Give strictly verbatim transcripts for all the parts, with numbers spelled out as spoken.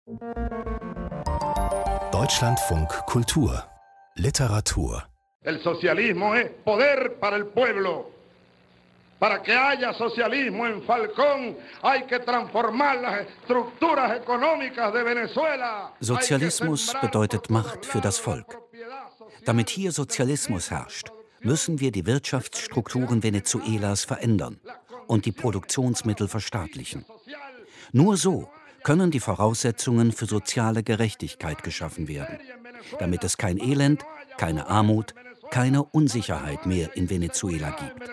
Deutschlandfunk Kultur Literatur. El socialismo es poder para el pueblo. Para que haya socialismo en Falcón, hay que transformar las estructuras económicas de Venezuela. Sozialismus bedeutet Macht für das Volk. Damit hier Sozialismus herrscht, müssen wir die Wirtschaftsstrukturen Venezuelas verändern und die Produktionsmittel verstaatlichen. Nur so können die Voraussetzungen für soziale Gerechtigkeit geschaffen werden, damit es kein Elend, keine Armut, keine Unsicherheit mehr in Venezuela gibt.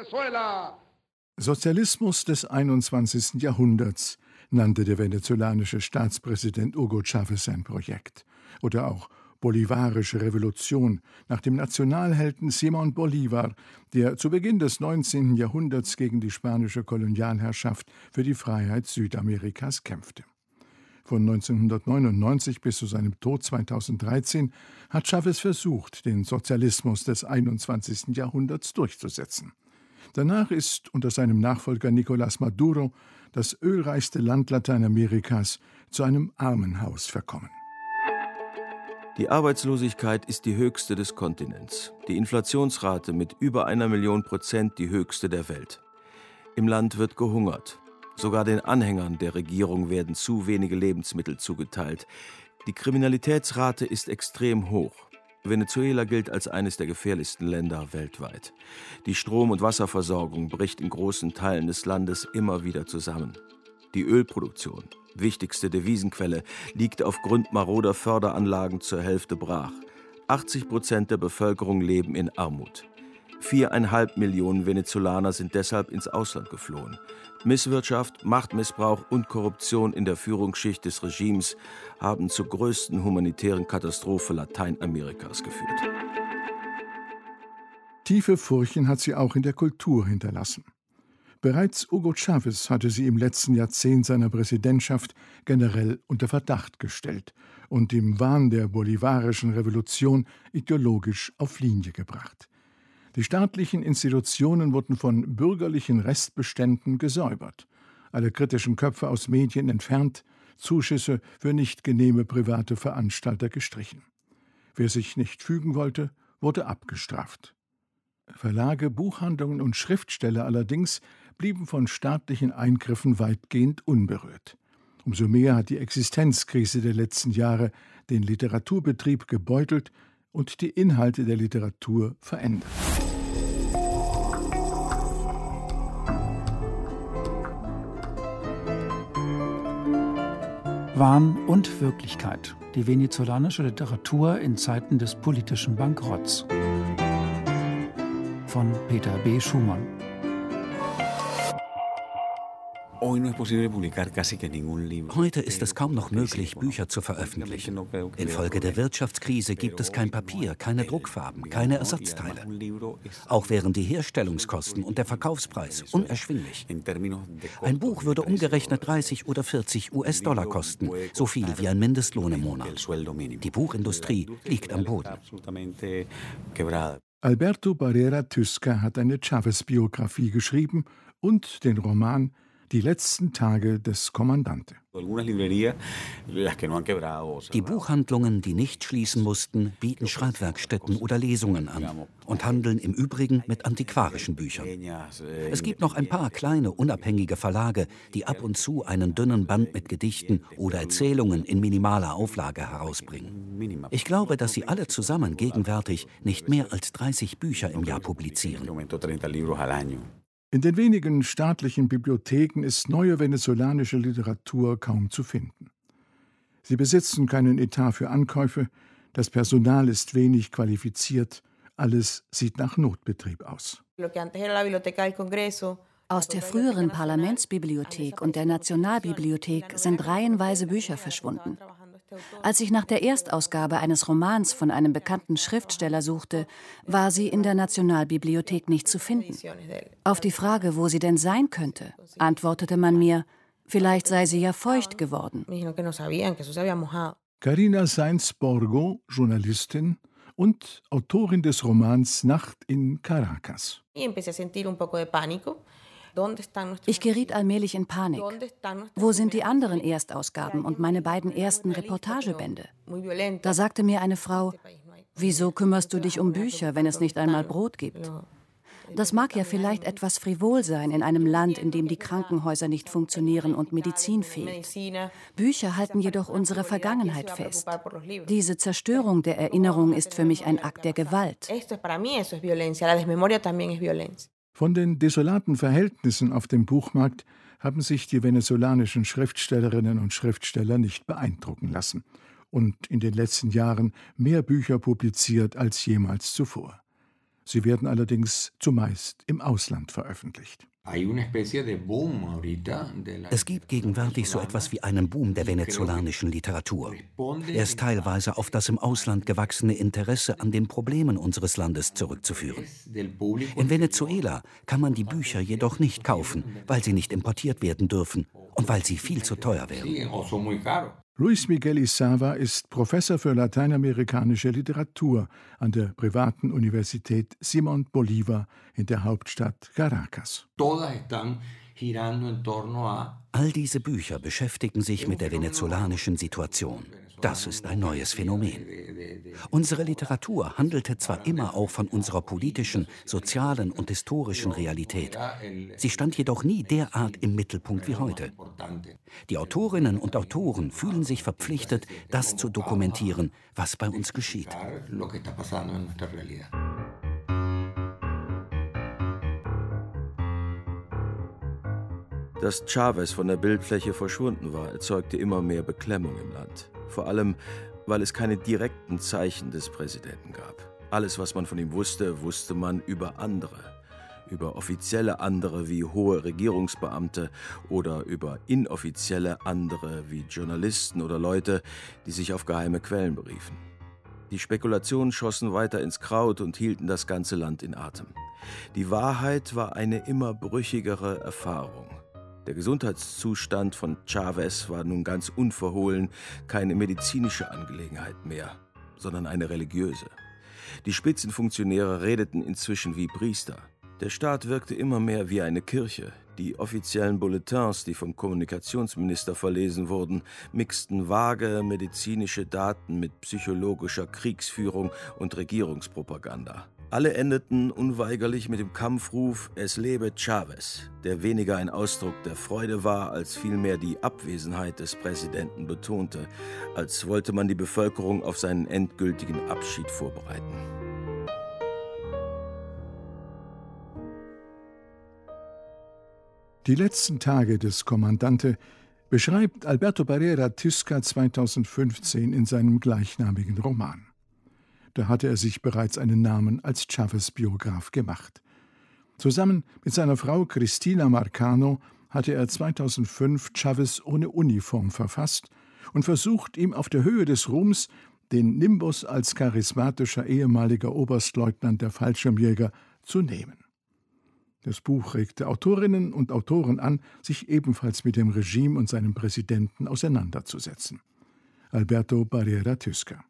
Sozialismus des einundzwanzigsten Jahrhunderts nannte der venezolanische Staatspräsident Hugo Chávez sein Projekt. Oder auch Bolivarische Revolution nach dem Nationalhelden Simón Bolívar, der zu Beginn des neunzehnten Jahrhunderts gegen die spanische Kolonialherrschaft für die Freiheit Südamerikas kämpfte. Von neunzehnhundertneunundneunzig bis zu seinem Tod zweitausenddreizehn hat Chávez versucht, den Sozialismus des einundzwanzigsten Jahrhunderts durchzusetzen. Danach ist unter seinem Nachfolger Nicolás Maduro das ölreichste Land Lateinamerikas zu einem Armenhaus verkommen. Die Arbeitslosigkeit ist die höchste des Kontinents. Die Inflationsrate mit über einer Million Prozent die höchste der Welt. Im Land wird gehungert. Sogar den Anhängern der Regierung werden zu wenige Lebensmittel zugeteilt. Die Kriminalitätsrate ist extrem hoch. Venezuela gilt als eines der gefährlichsten Länder weltweit. Die Strom- und Wasserversorgung bricht in großen Teilen des Landes immer wieder zusammen. Die Ölproduktion, wichtigste Devisenquelle, liegt aufgrund maroder Förderanlagen zur Hälfte brach. achtzig Prozent der Bevölkerung leben in Armut. Viereinhalb Millionen Venezolaner sind deshalb ins Ausland geflohen. Misswirtschaft, Machtmissbrauch und Korruption in der Führungsschicht des Regimes haben zur größten humanitären Katastrophe Lateinamerikas geführt. Tiefe Furchen hat sie auch in der Kultur hinterlassen. Bereits Hugo Chávez hatte sie im letzten Jahrzehnt seiner Präsidentschaft generell unter Verdacht gestellt und im Wahn der bolivarischen Revolution ideologisch auf Linie gebracht. Die staatlichen Institutionen wurden von bürgerlichen Restbeständen gesäubert, alle kritischen Köpfe aus Medien entfernt, Zuschüsse für nicht genehme private Veranstalter gestrichen. Wer sich nicht fügen wollte, wurde abgestraft. Verlage, Buchhandlungen und Schriftsteller allerdings blieben von staatlichen Eingriffen weitgehend unberührt. Umso mehr hat die Existenzkrise der letzten Jahre den Literaturbetrieb gebeutelt und die Inhalte der Literatur verändert. Wahn und Wirklichkeit. Die venezolanische Literatur in Zeiten des politischen Bankrotts. Von Peter B. Schumann. Heute ist es kaum noch möglich, Bücher zu veröffentlichen. Infolge der Wirtschaftskrise gibt es kein Papier, keine Druckfarben, keine Ersatzteile. Auch wären die Herstellungskosten und der Verkaufspreis unerschwinglich. Ein Buch würde umgerechnet dreißig oder vierzig US-Dollar kosten, so viel wie ein Mindestlohn im Monat. Die Buchindustrie liegt am Boden. Alberto Barrera Tysca hat eine Chávez-Biografie geschrieben und den Roman Die letzten Tage des Kommandante. Die Buchhandlungen, die nicht schließen mussten, bieten Schreibwerkstätten oder Lesungen an und handeln im Übrigen mit antiquarischen Büchern. Es gibt noch ein paar kleine, unabhängige Verlage, die ab und zu einen dünnen Band mit Gedichten oder Erzählungen in minimaler Auflage herausbringen. Ich glaube, dass sie alle zusammen gegenwärtig nicht mehr als dreißig Bücher im Jahr publizieren. In den wenigen staatlichen Bibliotheken ist neue venezolanische Literatur kaum zu finden. Sie besitzen keinen Etat für Ankäufe, das Personal ist wenig qualifiziert, alles sieht nach Notbetrieb aus. Aus der früheren Parlamentsbibliothek und der Nationalbibliothek sind reihenweise Bücher verschwunden. Als ich nach der Erstausgabe eines Romans von einem bekannten Schriftsteller suchte, war sie in der Nationalbibliothek nicht zu finden. Auf die Frage, wo sie denn sein könnte, antwortete man mir, vielleicht sei sie ja feucht geworden. Karina Sainz-Borgo, Journalistin und Autorin des Romans Nacht in Caracas. Ich geriet allmählich in Panik. Wo sind die anderen Erstausgaben und meine beiden ersten Reportagebände? Da sagte mir eine Frau: Wieso kümmerst du dich um Bücher, wenn es nicht einmal Brot gibt? Das mag ja vielleicht etwas frivol sein in einem Land, in dem die Krankenhäuser nicht funktionieren und Medizin fehlt. Bücher halten jedoch unsere Vergangenheit fest. Diese Zerstörung der Erinnerung ist für mich ein Akt der Gewalt. Von den desolaten Verhältnissen auf dem Buchmarkt haben sich die venezolanischen Schriftstellerinnen und Schriftsteller nicht beeindrucken lassen und in den letzten Jahren mehr Bücher publiziert als jemals zuvor. Sie werden allerdings zumeist im Ausland veröffentlicht. Es gibt gegenwärtig so etwas wie einen Boom der venezolanischen Literatur. Er ist teilweise auf das im Ausland gewachsene Interesse an den Problemen unseres Landes zurückzuführen. In Venezuela kann man die Bücher jedoch nicht kaufen, weil sie nicht importiert werden dürfen und weil sie viel zu teuer wären. Luis Miguel Isava ist Professor für lateinamerikanische Literatur an der privaten Universität Simón Bolívar in der Hauptstadt Caracas. All diese Bücher beschäftigen sich mit der venezolanischen Situation. Das ist ein neues Phänomen. Unsere Literatur handelte zwar immer auch von unserer politischen, sozialen und historischen Realität. Sie stand jedoch nie derart im Mittelpunkt wie heute. Die Autorinnen und Autoren fühlen sich verpflichtet, das zu dokumentieren, was bei uns geschieht. Dass Chávez von der Bildfläche verschwunden war, erzeugte immer mehr Beklemmung im Land. Vor allem, weil es keine direkten Zeichen des Präsidenten gab. Alles, was man von ihm wusste, wusste man über andere. Über offizielle andere wie hohe Regierungsbeamte oder über inoffizielle andere wie Journalisten oder Leute, die sich auf geheime Quellen beriefen. Die Spekulationen schossen weiter ins Kraut und hielten das ganze Land in Atem. Die Wahrheit war eine immer brüchigere Erfahrung. Der Gesundheitszustand von Chávez war nun ganz unverhohlen keine medizinische Angelegenheit mehr, sondern eine religiöse. Die Spitzenfunktionäre redeten inzwischen wie Priester. Der Staat wirkte immer mehr wie eine Kirche. Die offiziellen Bulletins, die vom Kommunikationsminister verlesen wurden, mixten vage medizinische Daten mit psychologischer Kriegsführung und Regierungspropaganda. Alle endeten unweigerlich mit dem Kampfruf »Es lebe Chávez«, der weniger ein Ausdruck der Freude war, als vielmehr die Abwesenheit des Präsidenten betonte, als wollte man die Bevölkerung auf seinen endgültigen Abschied vorbereiten. Die letzten Tage des Kommandante beschreibt Alberto Barrera Tisca zweitausendfünfzehn in seinem gleichnamigen Roman. Da hatte er sich bereits einen Namen als Chávez-Biograf gemacht. Zusammen mit seiner Frau Cristina Marcano hatte er zweitausendfünf Chávez ohne Uniform verfasst und versucht, ihm auf der Höhe des Ruhms den Nimbus als charismatischer ehemaliger Oberstleutnant der Fallschirmjäger zu nehmen. Das Buch regte Autorinnen und Autoren an, sich ebenfalls mit dem Regime und seinem Präsidenten auseinanderzusetzen. Alberto Barrera Tisca.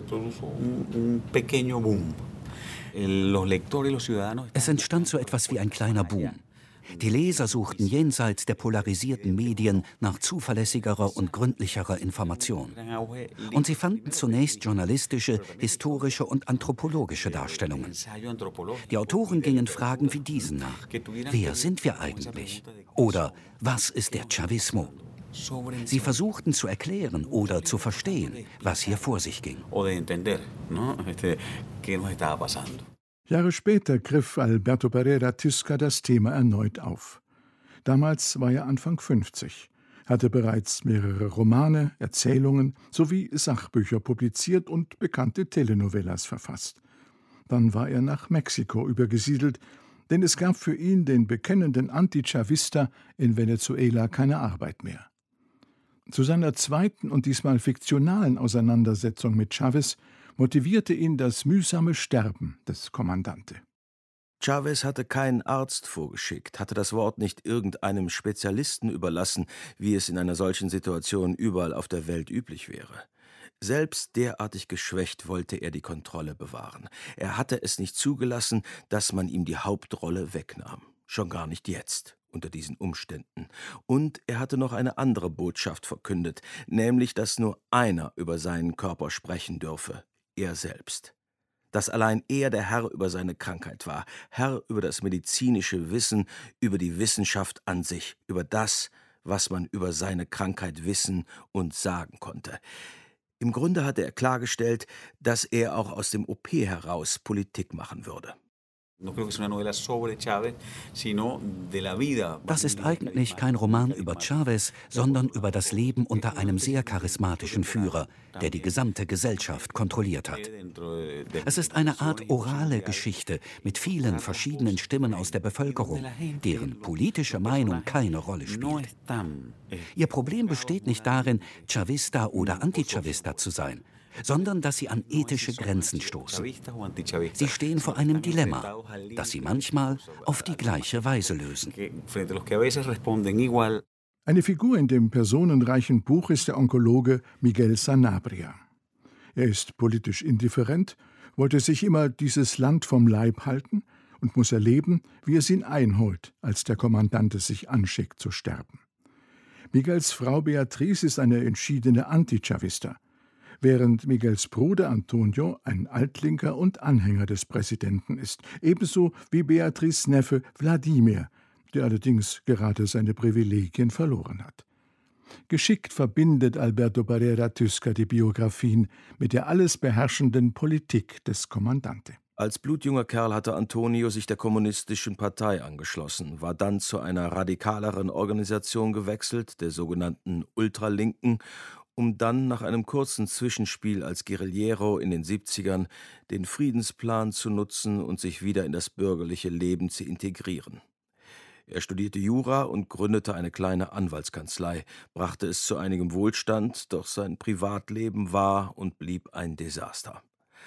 Es entstand so etwas wie ein kleiner Boom. Die Leser suchten jenseits der polarisierten Medien nach zuverlässigerer und gründlicherer Information. Und sie fanden zunächst journalistische, historische und anthropologische Darstellungen. Die Autoren gingen Fragen wie diesen nach. Wer sind wir eigentlich? Oder was ist der Chavismo? Sie versuchten zu erklären oder zu verstehen, was hier vor sich ging. Jahre später griff Alberto Barrera Tisca das Thema erneut auf. Damals war er Anfang fünfzig, hatte bereits mehrere Romane, Erzählungen sowie Sachbücher publiziert und bekannte Telenovelas verfasst. Dann war er nach Mexiko übergesiedelt, denn es gab für ihn, den bekennenden Anti-Chavista, in Venezuela keine Arbeit mehr. Zu seiner zweiten und diesmal fiktionalen Auseinandersetzung mit Chávez motivierte ihn das mühsame Sterben des Kommandante. Chávez hatte keinen Arzt vorgeschickt, hatte das Wort nicht irgendeinem Spezialisten überlassen, wie es in einer solchen Situation überall auf der Welt üblich wäre. Selbst derartig geschwächt wollte er die Kontrolle bewahren. Er hatte es nicht zugelassen, dass man ihm die Hauptrolle wegnahm. Schon gar nicht jetzt. unter diesen Umständen. Und er hatte noch eine andere Botschaft verkündet, nämlich, dass nur einer über seinen Körper sprechen dürfe, er selbst. Dass allein er der Herr über seine Krankheit war, Herr über das medizinische Wissen, über die Wissenschaft an sich, über das, was man über seine Krankheit wissen und sagen konnte. Im Grunde hatte er klargestellt, dass er auch aus dem O P heraus Politik machen würde. Das ist eigentlich kein Roman über Chávez, sondern über das Leben unter einem sehr charismatischen Führer, der die gesamte Gesellschaft kontrolliert hat. Es ist eine Art orale Geschichte mit vielen verschiedenen Stimmen aus der Bevölkerung, deren politische Meinung keine Rolle spielt. Ihr Problem besteht nicht darin, Chavista oder Anti-Chavista zu sein, sondern dass sie an ethische Grenzen stoßen. Sie stehen vor einem Dilemma, das sie manchmal auf die gleiche Weise lösen. Eine Figur in dem personenreichen Buch ist der Onkologe Miguel Sanabria. Er ist politisch indifferent, wollte sich immer dieses Land vom Leib halten und muss erleben, wie es ihn einholt, als der Kommandant es sich anschickt zu sterben. Miguels Frau Beatriz ist eine entschiedene Anti-Chavista, während Miguels Bruder Antonio ein Altlinker und Anhänger des Präsidenten ist, ebenso wie Beatriz' Neffe Wladimir, der allerdings gerade seine Privilegien verloren hat. Geschickt verbindet Alberto Barrera Tysca die Biografien mit der alles beherrschenden Politik des Kommandante. Als blutjunger Kerl hatte Antonio sich der kommunistischen Partei angeschlossen, war dann zu einer radikaleren Organisation gewechselt, der sogenannten Ultralinken, um dann nach einem kurzen Zwischenspiel als Guerillero in den siebzigern den Friedensplan zu nutzen und sich wieder in das bürgerliche Leben zu integrieren. Er studierte Jura und gründete eine kleine Anwaltskanzlei, brachte es zu einigem Wohlstand, doch sein Privatleben war und blieb ein Desaster.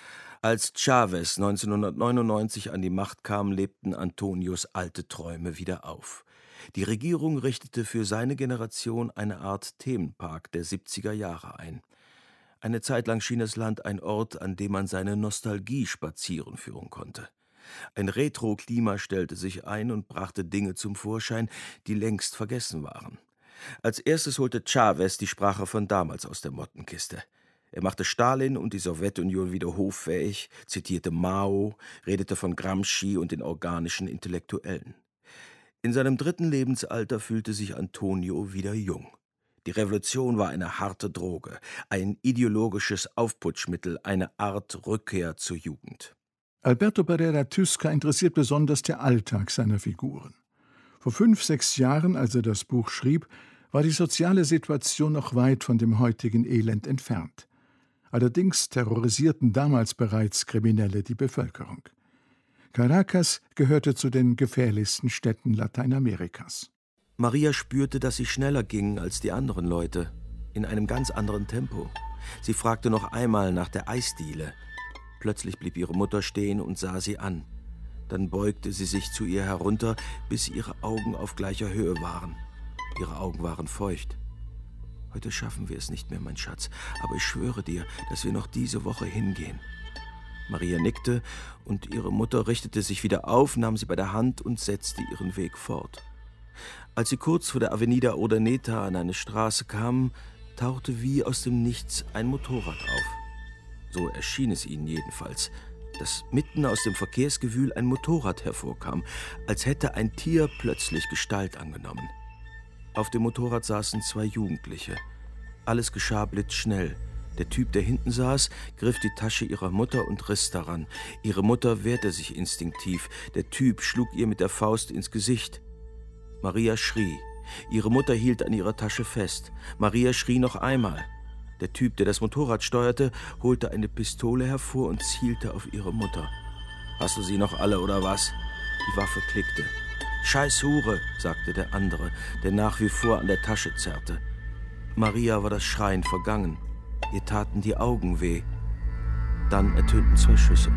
Als Chávez neunzehnhundertneunundneunzig an die Macht kam, lebten Antonios alte Träume wieder auf. Die Regierung richtete für seine Generation eine Art Themenpark der siebziger Jahre ein. Eine Zeit lang schien das Land ein Ort, an dem man seine Nostalgie spazieren führen konnte. Ein Retro-Klima stellte sich ein und brachte Dinge zum Vorschein, die längst vergessen waren. Als erstes holte Chávez die Sprache von damals aus der Mottenkiste. Er machte Stalin und die Sowjetunion wieder hoffähig, zitierte Mao, redete von Gramsci und den organischen Intellektuellen. In seinem dritten Lebensalter fühlte sich Antonio wieder jung. Die Revolution war eine harte Droge, ein ideologisches Aufputschmittel, eine Art Rückkehr zur Jugend. Alberto Barrera Tysca interessiert besonders der Alltag seiner Figuren. Vor fünf, sechs Jahren, als er das Buch schrieb, war die soziale Situation noch weit von dem heutigen Elend entfernt. Allerdings terrorisierten damals bereits Kriminelle die Bevölkerung. Caracas gehörte zu den gefährlichsten Städten Lateinamerikas. Maria spürte, dass sie schneller ging als die anderen Leute, in einem ganz anderen Tempo. Sie fragte noch einmal nach der Eisdiele. Plötzlich blieb ihre Mutter stehen und sah sie an. Dann beugte sie sich zu ihr herunter, bis ihre Augen auf gleicher Höhe waren. Ihre Augen waren feucht. »Heute schaffen wir es nicht mehr, mein Schatz, aber ich schwöre dir, dass wir noch diese Woche hingehen.« Maria nickte, und ihre Mutter richtete sich wieder auf, nahm sie bei der Hand und setzte ihren Weg fort. Als sie kurz vor der Avenida Urdaneta an eine Straße kamen, tauchte wie aus dem Nichts ein Motorrad auf. So erschien es ihnen jedenfalls, dass mitten aus dem Verkehrsgewühl ein Motorrad hervorkam, als hätte ein Tier plötzlich Gestalt angenommen. Auf dem Motorrad saßen zwei Jugendliche. Alles geschah blitzschnell. Der Typ, der hinten saß, griff die Tasche ihrer Mutter und riss daran. Ihre Mutter wehrte sich instinktiv. Der Typ schlug ihr mit der Faust ins Gesicht. Maria schrie. Ihre Mutter hielt an ihrer Tasche fest. Maria schrie noch einmal. Der Typ, der das Motorrad steuerte, holte eine Pistole hervor und zielte auf ihre Mutter. »Hast du sie noch alle, oder was?« Die Waffe klickte. »Scheiß Hure«, sagte der andere, der nach wie vor an der Tasche zerrte. Maria war das Schreien vergangen. Ihr taten die Augen weh. Dann ertönten zwei Schüsse.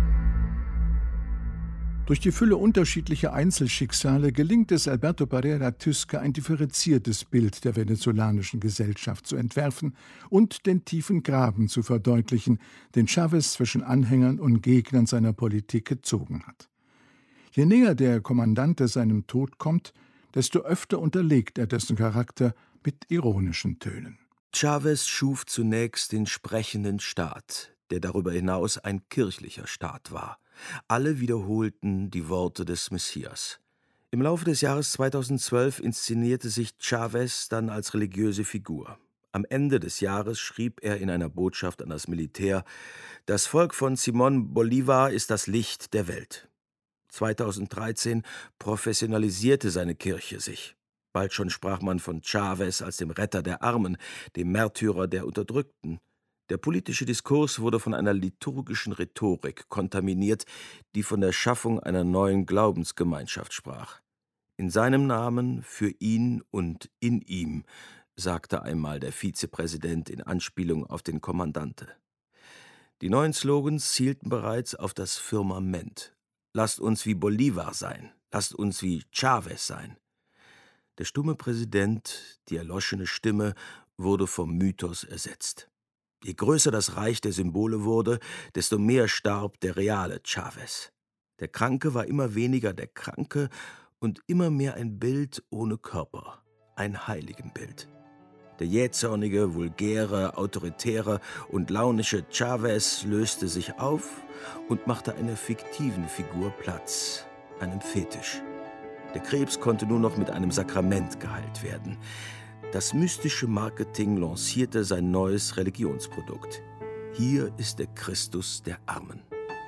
Durch die Fülle unterschiedlicher Einzelschicksale gelingt es Alberto Barrera Tysca, ein differenziertes Bild der venezolanischen Gesellschaft zu entwerfen und den tiefen Graben zu verdeutlichen, den Chávez zwischen Anhängern und Gegnern seiner Politik gezogen hat. Je näher der Kommandante seinem Tod kommt, desto öfter unterlegt er dessen Charakter mit ironischen Tönen. Chávez schuf zunächst den sprechenden Staat, der darüber hinaus ein kirchlicher Staat war. Alle wiederholten die Worte des Messias. Im Laufe des Jahres zweitausendzwölf inszenierte sich Chávez dann als religiöse Figur. Am Ende des Jahres schrieb er in einer Botschaft an das Militär: Das Volk von Simón Bolívar ist das Licht der Welt. zweitausenddreizehn professionalisierte seine Kirche sich. Bald schon sprach man von Chávez als dem Retter der Armen, dem Märtyrer der Unterdrückten. Der politische Diskurs wurde von einer liturgischen Rhetorik kontaminiert, die von der Schaffung einer neuen Glaubensgemeinschaft sprach. In seinem Namen, für ihn und in ihm, sagte einmal der Vizepräsident in Anspielung auf den Kommandante. Die neuen Slogans zielten bereits auf das Firmament. Lasst uns wie Bolívar sein, lasst uns wie Chávez sein. Der stumme Präsident, die erloschene Stimme, wurde vom Mythos ersetzt. Je größer das Reich der Symbole wurde, desto mehr starb der reale Chávez. Der Kranke war immer weniger der Kranke und immer mehr ein Bild ohne Körper, ein Heiligenbild. Der jähzornige, vulgäre, autoritäre und launische Chávez löste sich auf und machte einer fiktiven Figur Platz, einem Fetisch. Der Krebs konnte nur noch mit einem Sakrament geheilt werden. Das mystische Marketing lancierte sein neues Religionsprodukt. Hier ist der Christus der Armen.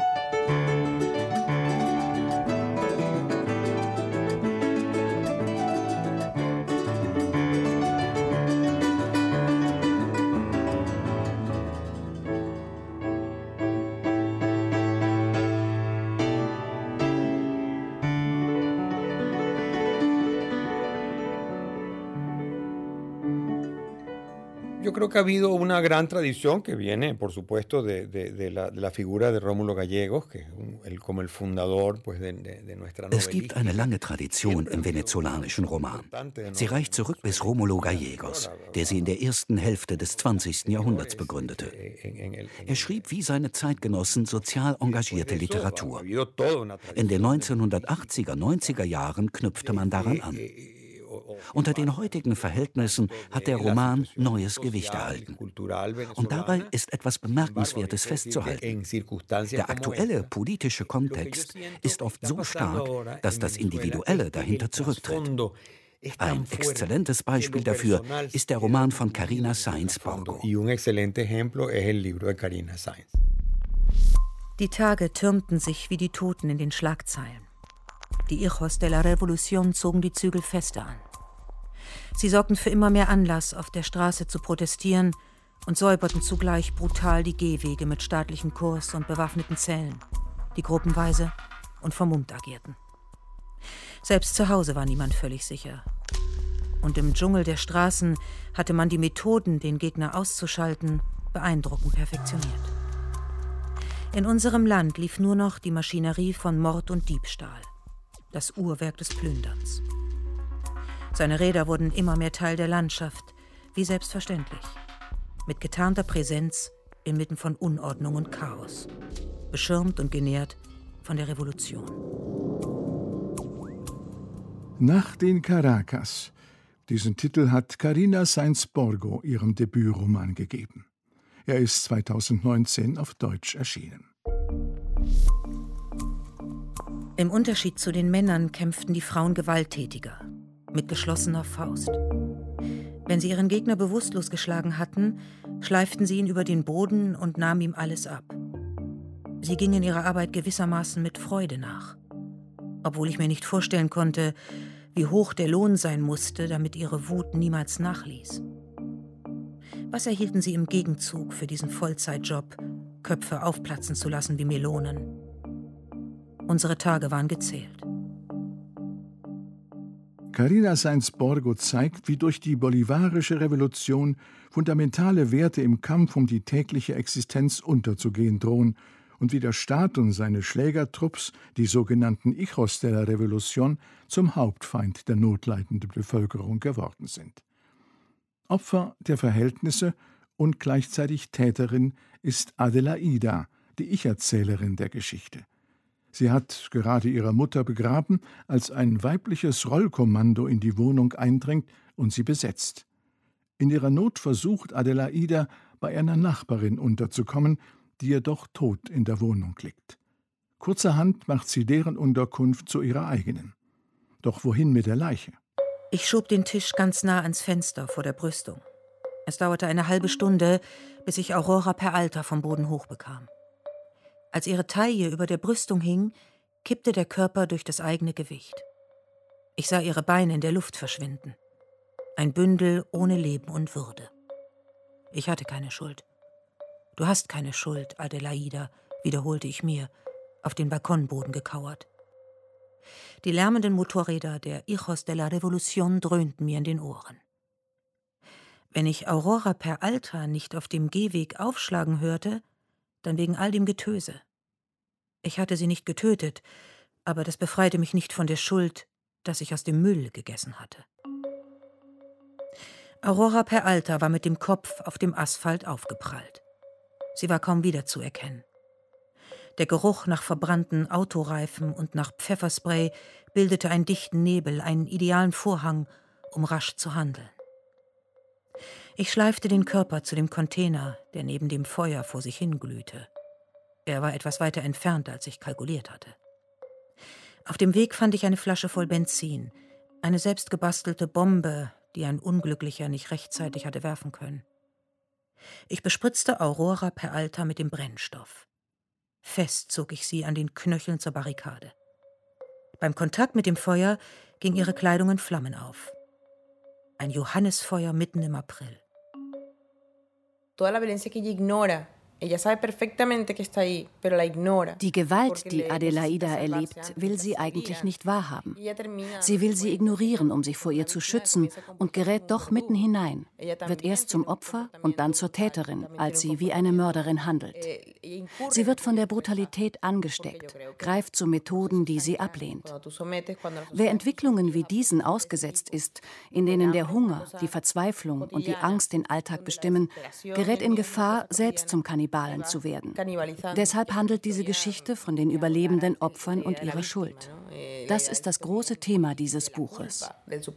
Yo creo que ha habido una gran tradición que viene, por supuesto, de, de, de, la, de la figura de Rómulo Gallegos, que es un, el, como el fundador pues, de, de, de nuestra novela. Es gibt eine lange Tradition im venezolanischen Roman. Sie reicht zurück bis Rómulo Gallegos, der sie in der ersten Hälfte des zwanzigsten Jahrhunderts begründete. Er schrieb wie seine Zeitgenossen sozial engagierte Literatur. In den neunzehnhundertachtziger, neunziger Jahren knüpfte man daran an. Unter den heutigen Verhältnissen hat der Roman neues Gewicht erhalten. Und dabei ist etwas Bemerkenswertes festzuhalten. Der aktuelle politische Kontext ist oft so stark, dass das Individuelle dahinter zurücktritt. Ein exzellentes Beispiel dafür ist der Roman von Carina Sáenz Borgo. Die Tage türmten sich wie die Toten in den Schlagzeilen. Die Hijos de la Revolución zogen die Zügel fester an. Sie sorgten für immer mehr Anlass, auf der Straße zu protestieren und säuberten zugleich brutal die Gehwege mit staatlichem Kurs und bewaffneten Zellen, die gruppenweise und vermummt agierten. Selbst zu Hause war niemand völlig sicher. Und im Dschungel der Straßen hatte man die Methoden, den Gegner auszuschalten, beeindruckend perfektioniert. In unserem Land lief nur noch die Maschinerie von Mord und Diebstahl, das Uhrwerk des Plünderns. Seine Räder wurden immer mehr Teil der Landschaft, wie selbstverständlich. Mit getarnter Präsenz inmitten von Unordnung und Chaos. Beschirmt und genährt von der Revolution. Nacht in Caracas. Diesen Titel hat Carina Sáenz Borgo ihrem Debütroman gegeben. Er ist zweitausendneunzehn auf Deutsch erschienen. Im Unterschied zu den Männern kämpften die Frauen gewalttätiger, mit geschlossener Faust. Wenn sie ihren Gegner bewusstlos geschlagen hatten, schleiften sie ihn über den Boden und nahmen ihm alles ab. Sie gingen ihrer Arbeit gewissermaßen mit Freude nach, obwohl ich mir nicht vorstellen konnte, wie hoch der Lohn sein musste, damit ihre Wut niemals nachließ. Was erhielten sie im Gegenzug für diesen Vollzeitjob, Köpfe aufplatzen zu lassen wie Melonen? Unsere Tage waren gezählt. Carina Sáenz Borgo zeigt, wie durch die bolivarische Revolution fundamentale Werte im Kampf um die tägliche Existenz unterzugehen drohen und wie der Staat und seine Schlägertrupps, die sogenannten Hijos de la Revolución, zum Hauptfeind der notleidenden Bevölkerung geworden sind. Opfer der Verhältnisse und gleichzeitig Täterin ist Adelaida, die Ich-Erzählerin der Geschichte. Sie hat gerade ihre Mutter begraben, als ein weibliches Rollkommando in die Wohnung eindringt und sie besetzt. In ihrer Not versucht Adelaida, bei einer Nachbarin unterzukommen, die jedoch tot in der Wohnung liegt. Kurzerhand macht sie deren Unterkunft zu ihrer eigenen. Doch wohin mit der Leiche? Ich schob den Tisch ganz nah ans Fenster vor der Brüstung. Es dauerte eine halbe Stunde, bis ich Aurora Peralta vom Boden hochbekam. Als ihre Taille über der Brüstung hing, kippte der Körper durch das eigene Gewicht. Ich sah ihre Beine in der Luft verschwinden. Ein Bündel ohne Leben und Würde. Ich hatte keine Schuld. Du hast keine Schuld, Adelaida, wiederholte ich mir, auf den Balkonboden gekauert. Die lärmenden Motorräder der Hijos de la Revolución dröhnten mir in den Ohren. Wenn ich Aurora Peralta nicht auf dem Gehweg aufschlagen hörte, dann wegen all dem Getöse. Ich hatte sie nicht getötet, aber das befreite mich nicht von der Schuld, dass ich aus dem Müll gegessen hatte. Aurora Peralta war mit dem Kopf auf dem Asphalt aufgeprallt. Sie war kaum wiederzuerkennen. Der Geruch nach verbrannten Autoreifen und nach Pfefferspray bildete einen dichten Nebel, einen idealen Vorhang, um rasch zu handeln. Ich schleifte den Körper zu dem Container, der neben dem Feuer vor sich hinglühte. Er war etwas weiter entfernt, als ich kalkuliert hatte. Auf dem Weg fand ich eine Flasche voll Benzin, eine selbstgebastelte Bombe, die ein Unglücklicher nicht rechtzeitig hatte werfen können. Ich bespritzte Aurora Peralta mit dem Brennstoff. Fest zog ich sie an den Knöcheln zur Barrikade. Beim Kontakt mit dem Feuer ging ihre Kleidung in Flammen auf. Ein Johannisfeuer mitten im April. Toda la violencia que ella ignora. Ella sabe perfectamente que está ahí, pero la ignora. Die Gewalt, die Adelaida erlebt, will sie eigentlich nicht wahrhaben. Sie will sie ignorieren, um sich vor ihr zu schützen, und gerät doch mitten hinein, wird erst zum Opfer und dann zur Täterin, als sie wie eine Mörderin handelt. Sie wird von der Brutalität angesteckt, greift zu Methoden, die sie ablehnt. Wer Entwicklungen wie diesen ausgesetzt ist, in denen der Hunger, die Verzweiflung und die Angst den Alltag bestimmen, gerät in Gefahr, selbst zum Kannibalen zu werden. Deshalb handelt diese Geschichte von den überlebenden Opfern und ihrer Schuld. Das ist das große Thema dieses Buches.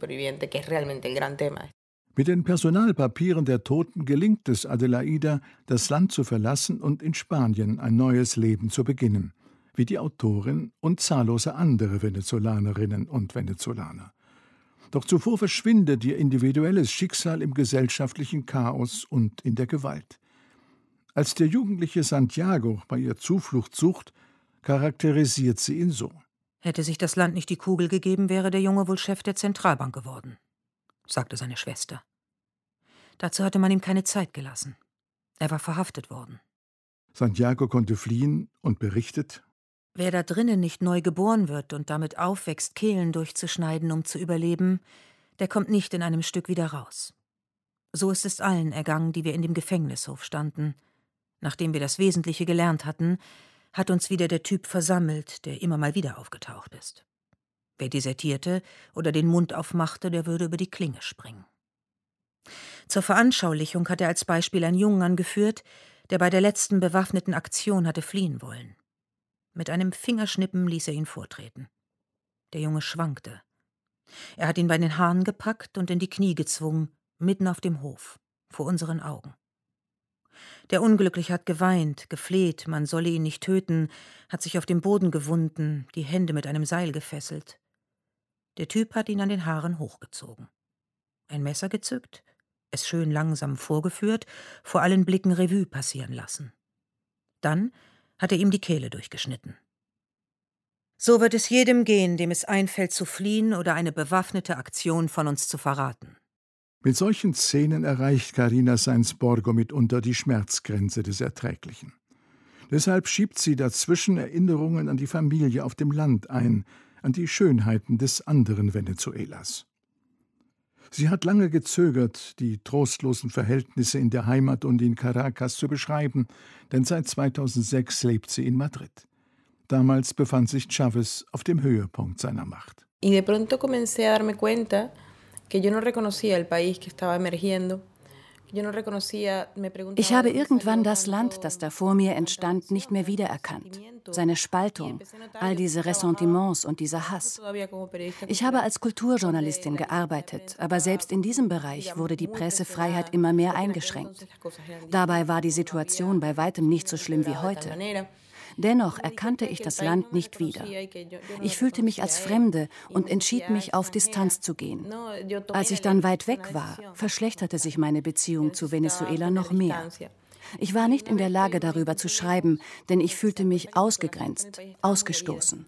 Mit den Personalpapieren der Toten gelingt es Adelaida, das Land zu verlassen und in Spanien ein neues Leben zu beginnen, wie die Autorin und zahllose andere Venezolanerinnen und Venezolaner. Doch zuvor verschwindet ihr individuelles Schicksal im gesellschaftlichen Chaos und in der Gewalt. Als der jugendliche Santiago bei ihr Zuflucht sucht, charakterisiert sie ihn so. Hätte sich das Land nicht die Kugel gegeben, wäre der Junge wohl Chef der Zentralbank geworden, sagte seine Schwester. Dazu hatte man ihm keine Zeit gelassen. Er war verhaftet worden. Santiago konnte fliehen und berichtet: Wer da drinnen nicht neu geboren wird und damit aufwächst, Kehlen durchzuschneiden, um zu überleben, der kommt nicht in einem Stück wieder raus. So ist es allen ergangen, die wir in dem Gefängnishof standen. Nachdem wir das Wesentliche gelernt hatten, hat uns wieder der Typ versammelt, der immer mal wieder aufgetaucht ist. Wer desertierte oder den Mund aufmachte, der würde über die Klinge springen. Zur Veranschaulichung hat er als Beispiel einen Jungen angeführt, der bei der letzten bewaffneten Aktion hatte fliehen wollen. Mit einem Fingerschnippen ließ er ihn vortreten. Der Junge schwankte. Er hat ihn bei den Haaren gepackt und in die Knie gezwungen, mitten auf dem Hof, vor unseren Augen. Der Unglückliche hat geweint, gefleht, man solle ihn nicht töten, hat sich auf dem Boden gewunden, die Hände mit einem Seil gefesselt. Der Typ hat ihn an den Haaren hochgezogen. Ein Messer gezückt, es schön langsam vorgeführt, vor allen Blicken Revue passieren lassen. Dann hat er ihm die Kehle durchgeschnitten. So wird es jedem gehen, dem es einfällt zu fliehen oder eine bewaffnete Aktion von uns zu verraten. Mit solchen Szenen erreicht Carina Sainz-Borgo mitunter die Schmerzgrenze des Erträglichen. Deshalb schiebt sie dazwischen Erinnerungen an die Familie auf dem Land ein, an die Schönheiten des anderen Venezuelas. Sie hat lange gezögert, die trostlosen Verhältnisse in der Heimat und in Caracas zu beschreiben, denn seit zweitausendsechs lebt sie in Madrid. Damals befand sich Chávez auf dem Höhepunkt seiner Macht. Y de pronto comencé a darme cuenta que yo no reconocía el país que estaba emergiendo. Ich habe irgendwann das Land, das da vor mir entstand, nicht mehr wiedererkannt. Seine Spaltung, all diese Ressentiments und dieser Hass. Ich habe als Kulturjournalistin gearbeitet, aber selbst in diesem Bereich wurde die Pressefreiheit immer mehr eingeschränkt. Dabei war die Situation bei weitem nicht so schlimm wie heute. Dennoch erkannte ich das Land nicht wieder. Ich fühlte mich als Fremde und entschied mich, auf Distanz zu gehen. Als ich dann weit weg war, verschlechterte sich meine Beziehung zu Venezuela noch mehr. Ich war nicht in der Lage, darüber zu schreiben, denn ich fühlte mich ausgegrenzt, ausgestoßen.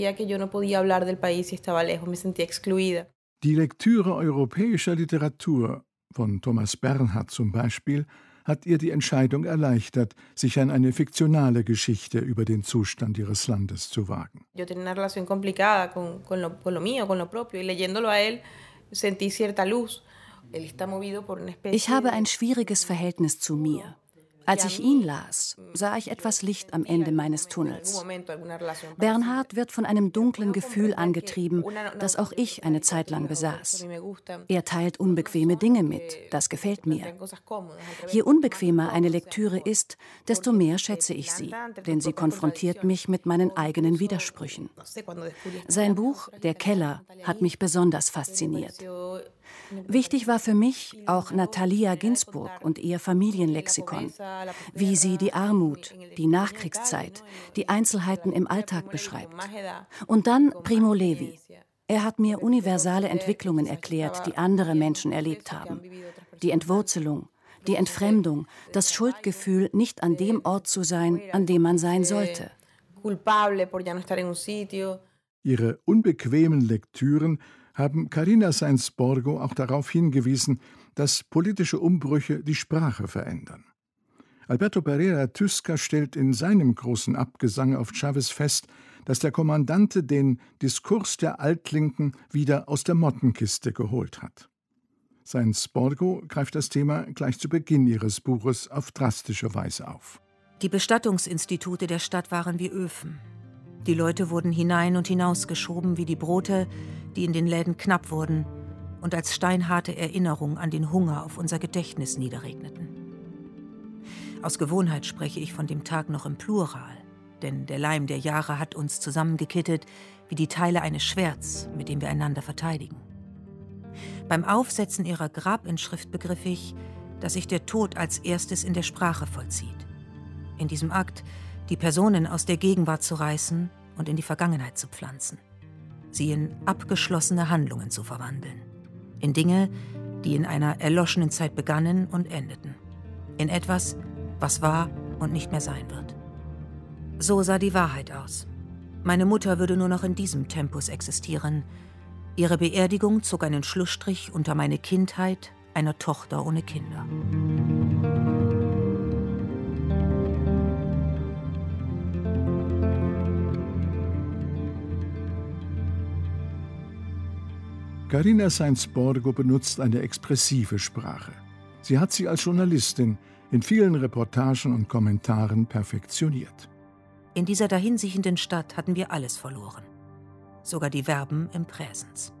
Die Lektüre europäischer Literatur, von Thomas Bernhard zum Beispiel, hat ihr die Entscheidung erleichtert, sich an eine fiktionale Geschichte über den Zustand ihres Landes zu wagen. Ich habe ein schwieriges Verhältnis zu mir. Als ich ihn las, sah ich etwas Licht am Ende meines Tunnels. Bernhard wird von einem dunklen Gefühl angetrieben, das auch ich eine Zeit lang besaß. Er teilt unbequeme Dinge mit, das gefällt mir. Je unbequemer eine Lektüre ist, desto mehr schätze ich sie, denn sie konfrontiert mich mit meinen eigenen Widersprüchen. Sein Buch »Der Keller« hat mich besonders fasziniert. Wichtig war für mich auch Natalia Ginzburg und ihr Familienlexikon, wie sie die Armut, die Nachkriegszeit, die Einzelheiten im Alltag beschreibt. Und dann Primo Levi. Er hat mir universale Entwicklungen erklärt, die andere Menschen erlebt haben. Die Entwurzelung, die Entfremdung, das Schuldgefühl, nicht an dem Ort zu sein, an dem man sein sollte. Ihre unbequemen Lektüren haben Carina Sainz-Borgo auch darauf hingewiesen, dass politische Umbrüche die Sprache verändern. Alberto Pereira Tüsker stellt in seinem großen Abgesang auf Chávez fest, dass der Kommandante den Diskurs der Altlinken wieder aus der Mottenkiste geholt hat. Sainz-Borgo greift das Thema gleich zu Beginn ihres Buches auf drastische Weise auf. Die Bestattungsinstitute der Stadt waren wie Öfen. Die Leute wurden hinein und hinausgeschoben wie die Brote, die in den Läden knapp wurden und als steinharte Erinnerung an den Hunger auf unser Gedächtnis niederregneten. Aus Gewohnheit spreche ich von dem Tag noch im Plural, denn der Leim der Jahre hat uns zusammengekittet wie die Teile eines Schwerts, mit dem wir einander verteidigen. Beim Aufsetzen ihrer Grabinschrift begriff ich, dass sich der Tod als erstes in der Sprache vollzieht. In diesem Akt die Personen aus der Gegenwart zu reißen und in die Vergangenheit zu pflanzen. Sie in abgeschlossene Handlungen zu verwandeln. In Dinge, die in einer erloschenen Zeit begannen und endeten. In etwas, was war und nicht mehr sein wird. So sah die Wahrheit aus. Meine Mutter würde nur noch in diesem Tempus existieren. Ihre Beerdigung zog einen Schlussstrich unter meine Kindheit einer Tochter ohne Kinder. Carina Sainz-Borgo benutzt eine expressive Sprache. Sie hat sie als Journalistin in vielen Reportagen und Kommentaren perfektioniert. In dieser dahinsiechenden Stadt hatten wir alles verloren. Sogar die Verben im Präsens.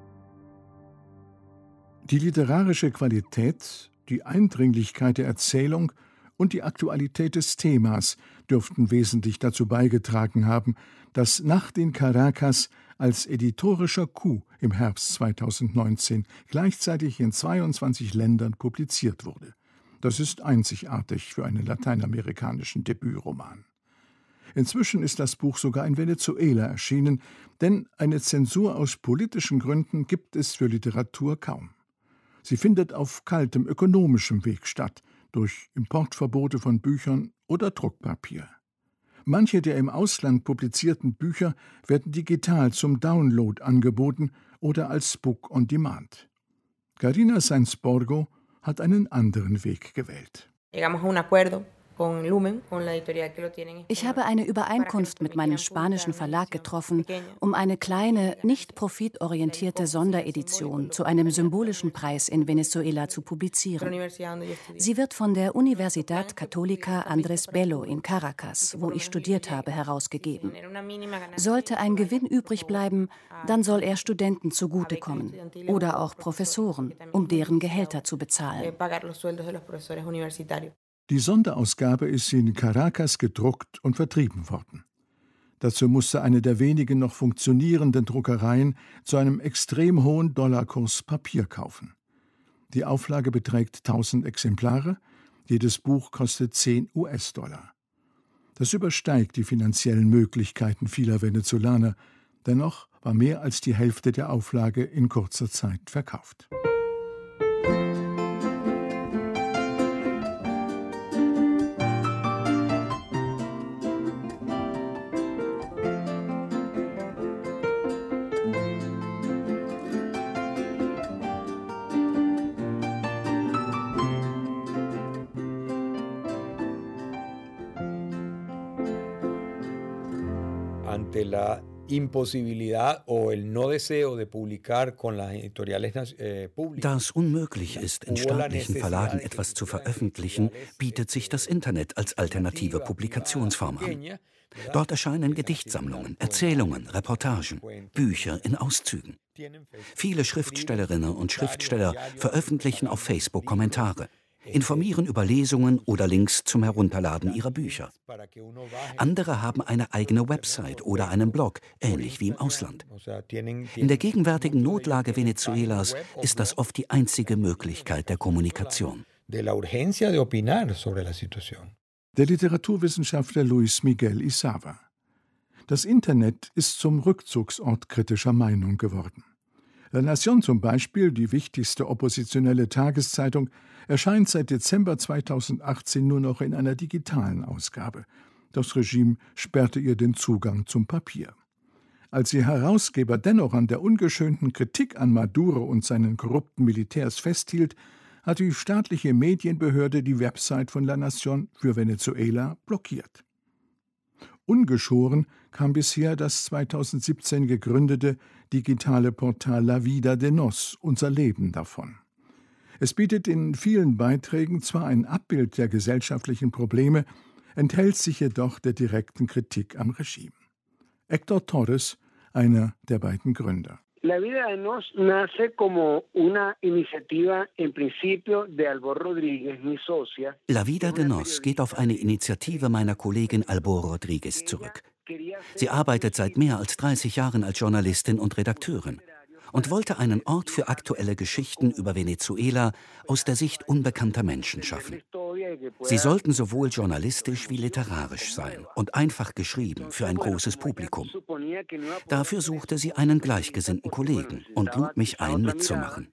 Die literarische Qualität, die Eindringlichkeit der Erzählung und die Aktualität des Themas dürften wesentlich dazu beigetragen haben, dass Nacht in Caracas als editorischer Coup im Herbst zweitausendneunzehn gleichzeitig in zweiundzwanzig Ländern publiziert wurde. Das ist einzigartig für einen lateinamerikanischen Debütroman. Inzwischen ist das Buch sogar in Venezuela erschienen, denn eine Zensur aus politischen Gründen gibt es für Literatur kaum. Sie findet auf kaltem ökonomischem Weg statt, durch Importverbote von Büchern oder Druckpapier. Manche der im Ausland publizierten Bücher werden digital zum Download angeboten oder als Book on Demand. Carina Sainz-Borgo hat einen anderen Weg gewählt. Ich habe eine Übereinkunft mit meinem spanischen Verlag getroffen, um eine kleine, nicht profitorientierte Sonderedition zu einem symbolischen Preis in Venezuela zu publizieren. Sie wird von der Universidad Católica Andrés Bello in Caracas, wo ich studiert habe, herausgegeben. Sollte ein Gewinn übrig bleiben, dann soll er Studenten zugutekommen oder auch Professoren, um deren Gehälter zu bezahlen. Die Sonderausgabe ist in Caracas gedruckt und vertrieben worden. Dazu musste eine der wenigen noch funktionierenden Druckereien zu einem extrem hohen Dollarkurs Papier kaufen. Die Auflage beträgt tausend Exemplare, jedes Buch kostet zehn US-Dollar. Das übersteigt die finanziellen Möglichkeiten vieler Venezolaner, dennoch war mehr als die Hälfte der Auflage in kurzer Zeit verkauft. Ante la imposibilidad o el no deseo de publicar con las editoriales eh, públicas. Da es unmöglich ist, in staatlichen Verlagen etwas zu veröffentlichen, bietet sich das Internet als alternative Publikationsform an. Dort erscheinen Gedichtsammlungen, Erzählungen, Reportagen, Bücher in Auszügen. Viele Schriftstellerinnen und Schriftsteller veröffentlichen auf Facebook Kommentare, informieren über Lesungen oder Links zum Herunterladen ihrer Bücher. Andere haben eine eigene Website oder einen Blog, ähnlich wie im Ausland. In der gegenwärtigen Notlage Venezuelas ist das oft die einzige Möglichkeit der Kommunikation. Der Literaturwissenschaftler Luis Miguel Isava. Das Internet ist zum Rückzugsort kritischer Meinung geworden. La Nación zum Beispiel, die wichtigste oppositionelle Tageszeitung, erscheint seit Dezember zweitausendachtzehn nur noch in einer digitalen Ausgabe. Das Regime sperrte ihr den Zugang zum Papier. Als ihr Herausgeber dennoch an der ungeschönten Kritik an Maduro und seinen korrupten Militärs festhielt, hat die staatliche Medienbehörde die Website von La Nación für Venezuela blockiert. Ungeschoren kam bisher das zweitausendsiebzehn gegründete digitale Portal La Vida de Nos, unser Leben davon. Es bietet in vielen Beiträgen zwar ein Abbild der gesellschaftlichen Probleme, enthält sich jedoch der direkten Kritik am Regime. Héctor Torres, einer der beiden Gründer. La Vida de Nos nace como una iniciativa en principio de Albor Rodríguez, mi socia. La Vida de Nos geht auf eine Initiative meiner Kollegin Albor Rodríguez zurück. Sie arbeitet seit mehr als dreißig Jahren als Journalistin und Redakteurin und wollte einen Ort für aktuelle Geschichten über Venezuela aus der Sicht unbekannter Menschen schaffen. Sie sollten sowohl journalistisch wie literarisch sein und einfach geschrieben für ein großes Publikum. Dafür suchte sie einen gleichgesinnten Kollegen und lud mich ein, mitzumachen.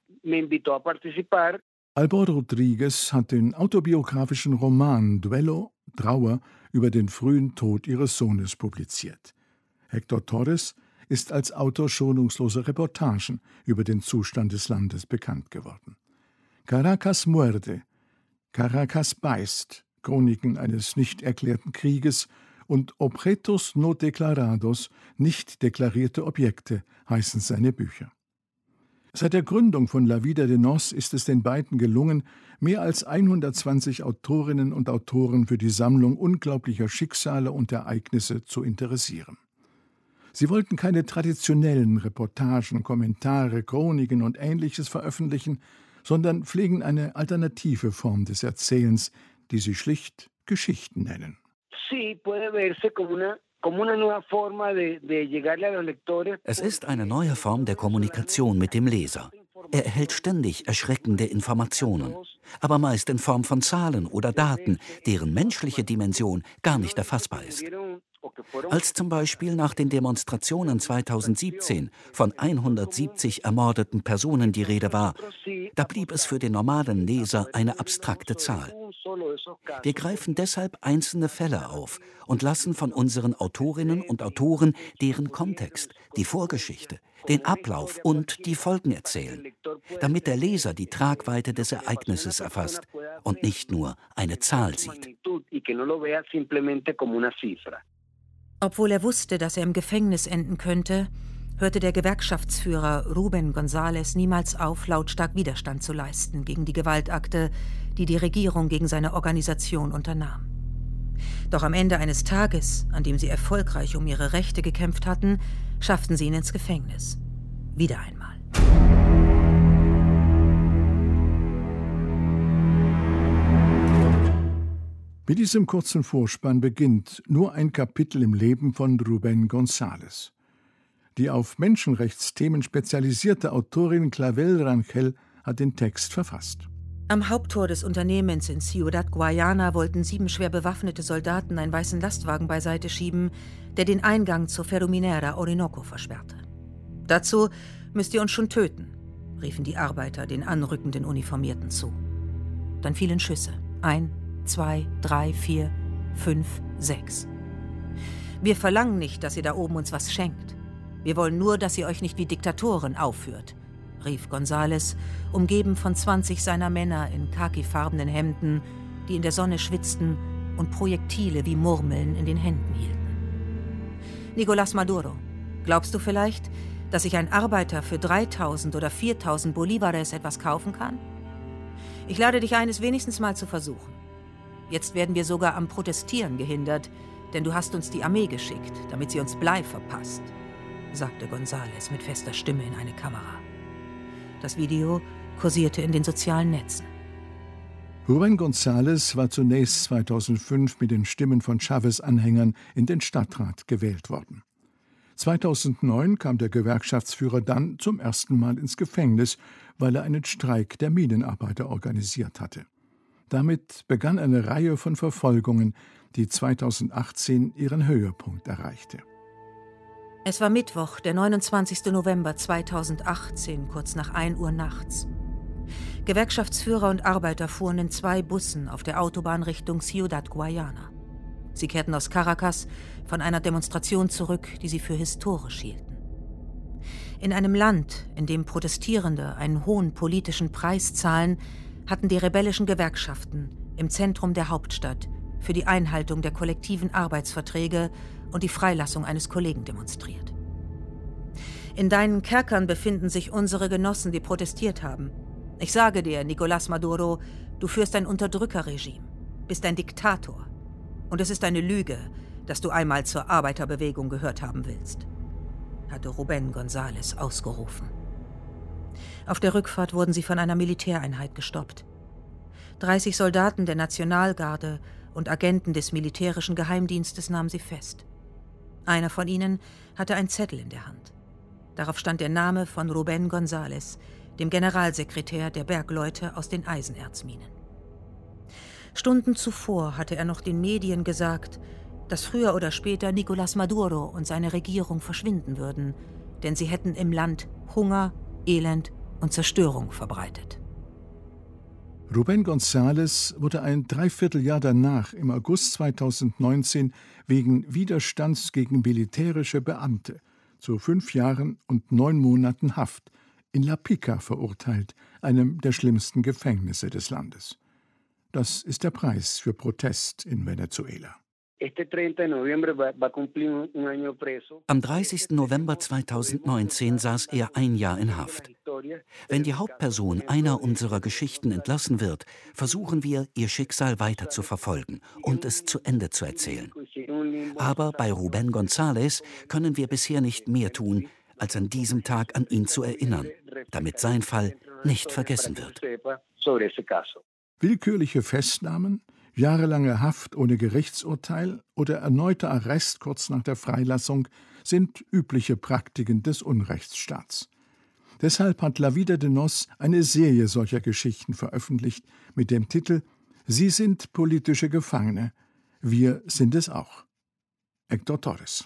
Albor Rodríguez hat den autobiografischen Roman Duelo, Trauer, über den frühen Tod ihres Sohnes publiziert. Héctor Torres ist als Autor schonungsloser Reportagen über den Zustand des Landes bekannt geworden. Caracas muerde, Caracas beißt, Chroniken eines nicht erklärten Krieges und Objetos no declarados, nicht deklarierte Objekte, heißen seine Bücher. Seit der Gründung von La Vida de Nos ist es den beiden gelungen, mehr als hundertzwanzig Autorinnen und Autoren für die Sammlung unglaublicher Schicksale und Ereignisse zu interessieren. Sie wollten keine traditionellen Reportagen, Kommentare, Chroniken und Ähnliches veröffentlichen, sondern pflegen eine alternative Form des Erzählens, die sie schlicht Geschichten nennen. Es ist eine neue Form der Kommunikation mit dem Leser. Er erhält ständig erschreckende Informationen, aber meist in Form von Zahlen oder Daten, deren menschliche Dimension gar nicht erfassbar ist. Als zum Beispiel nach den Demonstrationen zweitausendsiebzehn von hundertsiebzig ermordeten Personen die Rede war, da blieb es für den normalen Leser eine abstrakte Zahl. Wir greifen deshalb einzelne Fälle auf und lassen von unseren Autorinnen und Autoren deren Kontext, die Vorgeschichte, den Ablauf und die Folgen erzählen, damit der Leser die Tragweite des Ereignisses erfasst und nicht nur eine Zahl sieht. magnitud y que no lo vea simplemente como una cifra. Obwohl er wusste, dass er im Gefängnis enden könnte, hörte der Gewerkschaftsführer Rubén González niemals auf, lautstark Widerstand zu leisten gegen die Gewaltakte, die die Regierung gegen seine Organisation unternahm. Doch am Ende eines Tages, an dem sie erfolgreich um ihre Rechte gekämpft hatten, schafften sie ihn ins Gefängnis. Wieder einmal. Mit diesem kurzen Vorspann beginnt nur ein Kapitel im Leben von Rubén González. Die auf Menschenrechtsthemen spezialisierte Autorin Clavel Rangel hat den Text verfasst. Am Haupttor des Unternehmens in Ciudad Guayana wollten sieben schwer bewaffnete Soldaten einen weißen Lastwagen beiseite schieben, der den Eingang zur Ferrominera Orinoco versperrte. »Dazu müsst ihr uns schon töten«, riefen die Arbeiter den anrückenden Uniformierten zu. Dann fielen Schüsse. Ein, zwei, drei, vier, fünf, sechs. »Wir verlangen nicht, dass ihr da oben uns was schenkt. Wir wollen nur, dass ihr euch nicht wie Diktatoren aufführt«, rief González, umgeben von zwanzig seiner Männer in khakifarbenen Hemden, die in der Sonne schwitzten und Projektile wie Murmeln in den Händen hielten. »Nicolás Maduro, glaubst du vielleicht, dass sich ein Arbeiter für dreitausend oder viertausend Bolívares etwas kaufen kann? Ich lade dich ein, es wenigstens mal zu versuchen. Jetzt werden wir sogar am Protestieren gehindert, denn du hast uns die Armee geschickt, damit sie uns Blei verpasst«, sagte González mit fester Stimme in eine Kamera. Das Video kursierte in den sozialen Netzen. Rubén González war zunächst zweitausendfünf mit den Stimmen von Chávez-Anhängern in den Stadtrat gewählt worden. zweitausendneun kam der Gewerkschaftsführer dann zum ersten Mal ins Gefängnis, weil er einen Streik der Minenarbeiter organisiert hatte. Damit begann eine Reihe von Verfolgungen, die zweitausendachtzehn ihren Höhepunkt erreichte. Es war Mittwoch, der neunundzwanzigsten November zweitausendachtzehn, kurz nach ein Uhr nachts. Gewerkschaftsführer und Arbeiter fuhren in zwei Bussen auf der Autobahn Richtung Ciudad Guayana. Sie kehrten aus Caracas von einer Demonstration zurück, die sie für historisch hielten. In einem Land, in dem Protestierende einen hohen politischen Preis zahlen, hatten die rebellischen Gewerkschaften im Zentrum der Hauptstadt für die Einhaltung der kollektiven Arbeitsverträge und die Freilassung eines Kollegen demonstriert. »In deinen Kerkern befinden sich unsere Genossen, die protestiert haben. Ich sage dir, Nicolás Maduro, du führst ein Unterdrückerregime, bist ein Diktator. Und es ist eine Lüge, dass du einmal zur Arbeiterbewegung gehört haben willst«, hatte Rubén González ausgerufen. Auf der Rückfahrt wurden sie von einer Militäreinheit gestoppt. dreißig Soldaten der Nationalgarde und Agenten des militärischen Geheimdienstes nahmen sie fest. Einer von ihnen hatte einen Zettel in der Hand. Darauf stand der Name von Rubén González, dem Generalsekretär der Bergleute aus den Eisenerzminen. Stunden zuvor hatte er noch den Medien gesagt, dass früher oder später Nicolás Maduro und seine Regierung verschwinden würden, denn sie hätten im Land Hunger, Elend und Zerstörung verbreitet. Rubén González wurde ein Dreivierteljahr danach, im August zweitausendneunzehn, wegen Widerstands gegen militärische Beamte zu fünf Jahren und neun Monaten Haft in La Pica verurteilt, einem der schlimmsten Gefängnisse des Landes. Das ist der Preis für Protest in Venezuela. Am dreißigsten November zweitausendneunzehn saß er ein Jahr in Haft. Wenn die Hauptperson einer unserer Geschichten entlassen wird, versuchen wir, ihr Schicksal weiter zu verfolgen und es zu Ende zu erzählen. Aber bei Rubén González können wir bisher nicht mehr tun, als an diesem Tag an ihn zu erinnern, damit sein Fall nicht vergessen wird. Willkürliche Festnahmen, jahrelange Haft ohne Gerichtsurteil oder erneuter Arrest kurz nach der Freilassung sind übliche Praktiken des Unrechtsstaats. Deshalb hat La Vida de Nos eine Serie solcher Geschichten veröffentlicht mit dem Titel »Sie sind politische Gefangene, wir sind es auch«. Héctor Torres.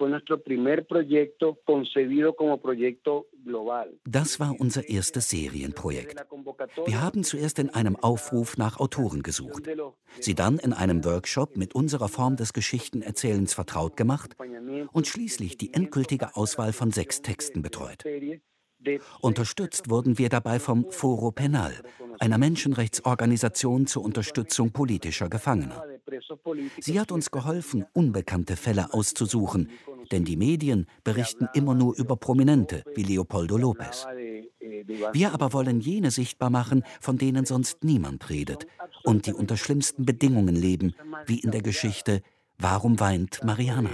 Das war unser erstes Serienprojekt. Wir haben zuerst in einem Aufruf nach Autoren gesucht, sie dann in einem Workshop mit unserer Form des Geschichtenerzählens vertraut gemacht und schließlich die endgültige Auswahl von sechs Texten betreut. Unterstützt wurden wir dabei vom Foro Penal, einer Menschenrechtsorganisation zur Unterstützung politischer Gefangener. Sie hat uns geholfen, unbekannte Fälle auszusuchen, denn die Medien berichten immer nur über Prominente wie Leopoldo López. Wir aber wollen jene sichtbar machen, von denen sonst niemand redet und die unter schlimmsten Bedingungen leben, wie in der Geschichte Warum weint Mariana?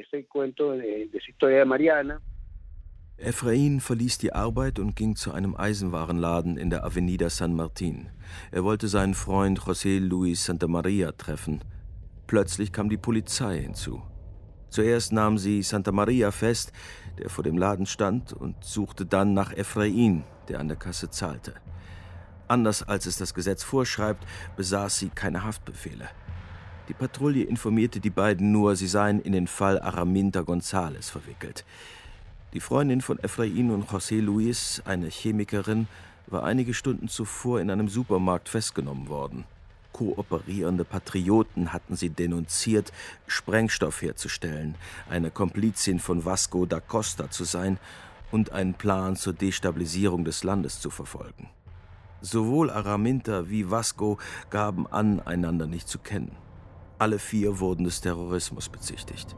Efraín verließ die Arbeit und ging zu einem Eisenwarenladen in der Avenida San Martín. Er wollte seinen Freund José Luis Santamaría treffen. Plötzlich kam die Polizei hinzu. Zuerst nahm sie Santamaría fest, der vor dem Laden stand, und suchte dann nach Efraín, der an der Kasse zahlte. Anders als es das Gesetz vorschreibt, besaß sie keine Haftbefehle. Die Patrouille informierte die beiden nur, sie seien in den Fall Araminta González verwickelt. Die Freundin von Efraín und José Luis, eine Chemikerin, war einige Stunden zuvor in einem Supermarkt festgenommen worden. Kooperierende Patrioten hatten sie denunziert, Sprengstoff herzustellen, eine Komplizin von Vasco da Costa zu sein und einen Plan zur Destabilisierung des Landes zu verfolgen. Sowohl Araminta wie Vasco gaben an, einander nicht zu kennen. Alle vier wurden des Terrorismus bezichtigt.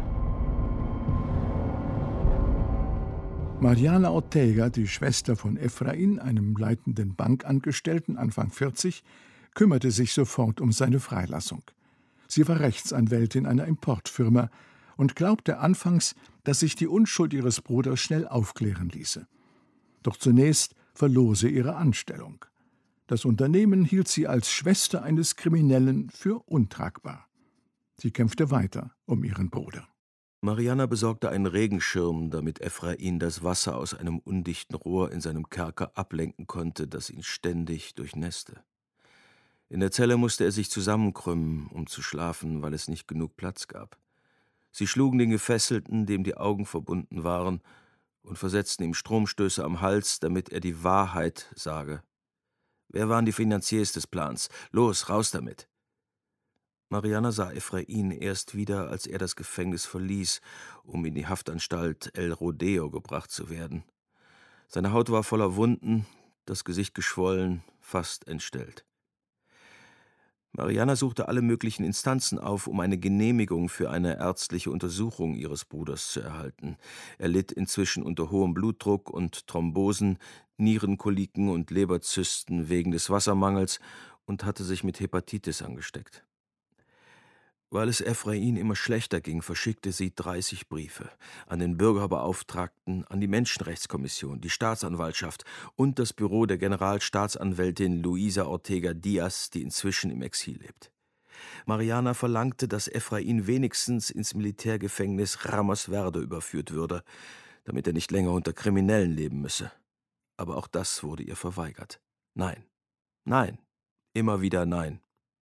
Mariana Ortega, die Schwester von Efraín, einem leitenden Bankangestellten, Anfang vierzig, kümmerte sich sofort um seine Freilassung. Sie war Rechtsanwältin einer Importfirma und glaubte anfangs, dass sich die Unschuld ihres Bruders schnell aufklären ließe. Doch zunächst verlor sie ihre Anstellung. Das Unternehmen hielt sie als Schwester eines Kriminellen für untragbar. Sie kämpfte weiter um ihren Bruder. Mariana besorgte einen Regenschirm, damit Efraín das Wasser aus einem undichten Rohr in seinem Kerker ablenken konnte, das ihn ständig durchnässte. In der Zelle musste er sich zusammenkrümmen, um zu schlafen, weil es nicht genug Platz gab. Sie schlugen den Gefesselten, dem die Augen verbunden waren, und versetzten ihm Stromstöße am Hals, damit er die Wahrheit sage. Wer waren die Finanziers des Plans? Los, raus damit! Mariana sah Efraín erst wieder, als er das Gefängnis verließ, um in die Haftanstalt El Rodeo gebracht zu werden. Seine Haut war voller Wunden, das Gesicht geschwollen, fast entstellt. Mariana suchte alle möglichen Instanzen auf, um eine Genehmigung für eine ärztliche Untersuchung ihres Bruders zu erhalten. Er litt inzwischen unter hohem Blutdruck und Thrombosen, Nierenkoliken und Leberzysten wegen des Wassermangels und hatte sich mit Hepatitis angesteckt. Weil es Efraín immer schlechter ging, verschickte sie dreißig Briefe an den Bürgerbeauftragten, an die Menschenrechtskommission, die Staatsanwaltschaft und das Büro der Generalstaatsanwältin Luisa Ortega Díaz, die inzwischen im Exil lebt. Mariana verlangte, dass Efraín wenigstens ins Militärgefängnis Ramos Verde überführt würde, damit er nicht länger unter Kriminellen leben müsse. Aber auch das wurde ihr verweigert. Nein, nein, immer wieder nein.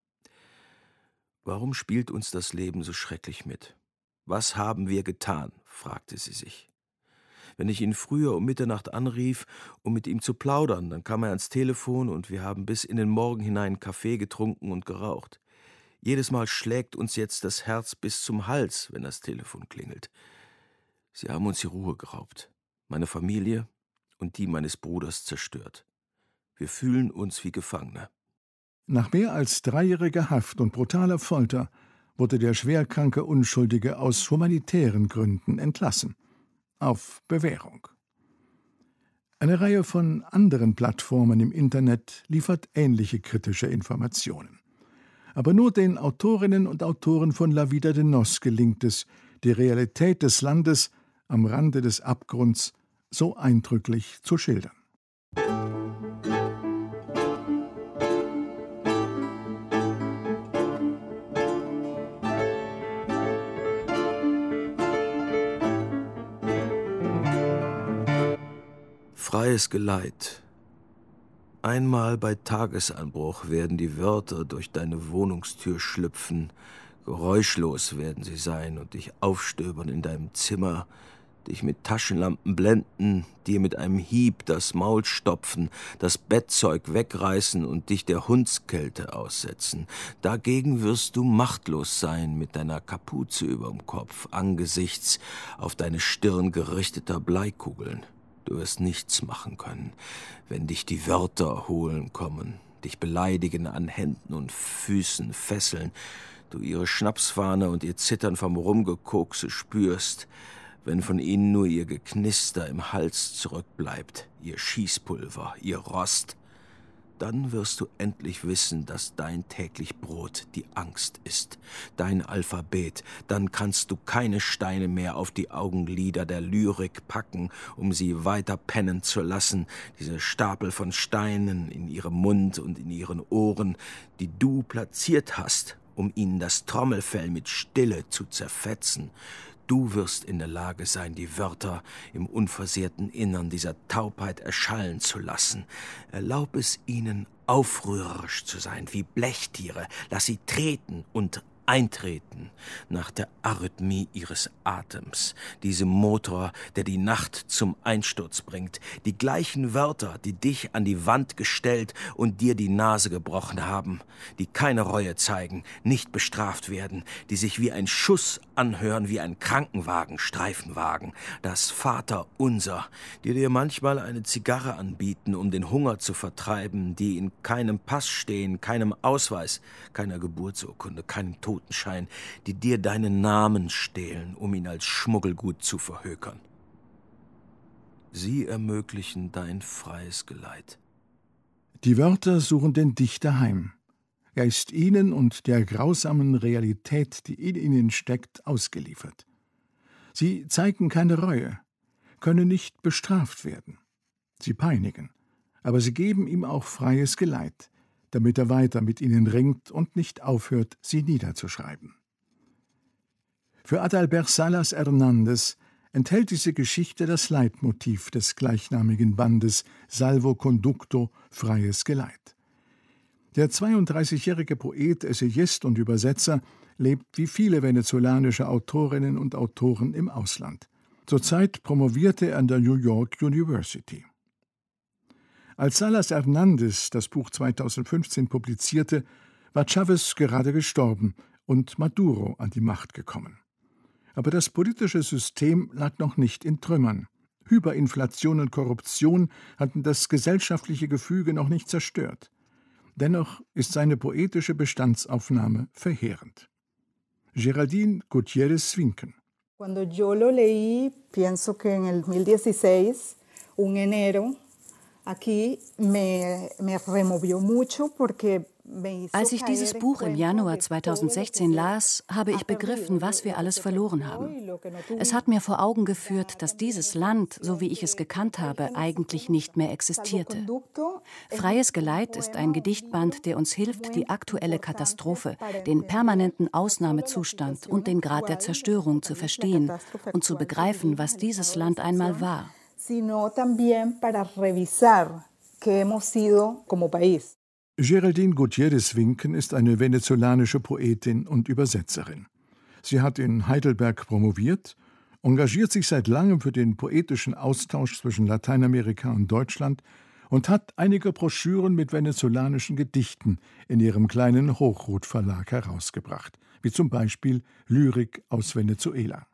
Warum spielt uns das Leben so schrecklich mit? Was haben wir getan? Fragte sie sich. Wenn ich ihn früher um Mitternacht anrief, um mit ihm zu plaudern, dann kam er ans Telefon und wir haben bis in den Morgen hinein Kaffee getrunken und geraucht. Jedes Mal schlägt uns jetzt das Herz bis zum Hals, wenn das Telefon klingelt. Sie haben uns die Ruhe geraubt, meine Familie und die meines Bruders zerstört. Wir fühlen uns wie Gefangene. Nach mehr als dreijähriger Haft und brutaler Folter wurde der schwerkranke Unschuldige aus humanitären Gründen entlassen. Auf Bewährung. Eine Reihe von anderen Plattformen im Internet liefert ähnliche kritische Informationen. Aber nur den Autorinnen und Autoren von La Vida de Nos gelingt es, die Realität des Landes am Rande des Abgrunds so eindrücklich zu schildern. Freies Geleit. Einmal bei Tagesanbruch werden die Wörter durch deine Wohnungstür schlüpfen, geräuschlos werden sie sein und dich aufstöbern in deinem Zimmer, dich mit Taschenlampen blenden, dir mit einem Hieb das Maul stopfen, das Bettzeug wegreißen und dich der Hundskälte aussetzen. Dagegen wirst du machtlos sein mit deiner Kapuze überm Kopf, angesichts auf deine Stirn gerichteter Bleikugeln. Du wirst nichts machen können, wenn dich die Wörter holen kommen, dich beleidigen, an Händen und Füßen fesseln, du ihre Schnapsfahne und ihr Zittern vom Rumgekokse spürst, wenn von ihnen nur ihr Geknister im Hals zurückbleibt, ihr Schießpulver, ihr Rost, dann wirst du endlich wissen, dass dein täglich Brot die Angst ist, dein Alphabet. Dann kannst du keine Steine mehr auf die Augenlider der Lyrik packen, um sie weiter pennen zu lassen, diese Stapel von Steinen in ihrem Mund und in ihren Ohren, die du platziert hast, um ihnen das Trommelfell mit Stille zu zerfetzen. Du wirst in der Lage sein, die Wörter im unversehrten Innern dieser Taubheit erschallen zu lassen. Erlaub es ihnen, aufrührerisch zu sein, wie Blechtiere. Lass sie treten und eintreten nach der Arrhythmie ihres Atems, diesem Motor, der die Nacht zum Einsturz bringt, die gleichen Wörter, die dich an die Wand gestellt und dir die Nase gebrochen haben, die keine Reue zeigen, nicht bestraft werden, die sich wie ein Schuss anhören, wie ein Krankenwagen, Streifenwagen, das Vaterunser, die dir manchmal eine Zigarre anbieten, um den Hunger zu vertreiben, die in keinem Pass stehen, keinem Ausweis, keiner Geburtsurkunde, keinem Totenschein, die dir deinen Namen stehlen, um ihn als Schmuggelgut zu verhökern. Sie ermöglichen dein freies Geleit. Die Wörter suchen den Dichter heim. Er ist ihnen und der grausamen Realität, die in ihnen steckt, ausgeliefert. Sie zeigen keine Reue, können nicht bestraft werden. Sie peinigen, aber sie geben ihm auch freies Geleit, damit er weiter mit ihnen ringt und nicht aufhört, sie niederzuschreiben. Für Adalbert Salas Hernández enthält diese Geschichte das Leitmotiv des gleichnamigen Bandes Salvo Conducto, freies Geleit. Der zweiunddreißigjährige Poet, Essayist und Übersetzer lebt wie viele venezolanische Autorinnen und Autoren im Ausland. Zurzeit promovierte er an der New York University. Als Salas Hernández das Buch zweitausendfünfzehn publizierte, war Chávez gerade gestorben und Maduro an die Macht gekommen. Aber das politische System lag noch nicht in Trümmern. Hyperinflation und Korruption hatten das gesellschaftliche Gefüge noch nicht zerstört. Dennoch ist seine poetische Bestandsaufnahme verheerend. Geraldine Gutiérrez Winken. Cuando yo lo leí, pienso que en el dos mil dieciséis, un enero, aquí me, me removió mucho porque Als ich dieses Buch im Januar zweitausendsechzehn las, habe ich begriffen, was wir alles verloren haben. Es hat mir vor Augen geführt, dass dieses Land, so wie ich es gekannt habe, eigentlich nicht mehr existierte. Freies Geleit ist ein Gedichtband, der uns hilft, die aktuelle Katastrophe, den permanenten Ausnahmezustand und den Grad der Zerstörung zu verstehen und zu begreifen, was dieses Land einmal war. Sino también para revisar qué hemos sido como país. Geraldine Gutiérrez Winken ist eine venezolanische Poetin und Übersetzerin. Sie hat in Heidelberg promoviert, engagiert sich seit langem für den poetischen Austausch zwischen Lateinamerika und Deutschland und hat einige Broschüren mit venezolanischen Gedichten in ihrem kleinen Hochroth-Verlag herausgebracht, wie zum Beispiel Lyrik aus Venezuela.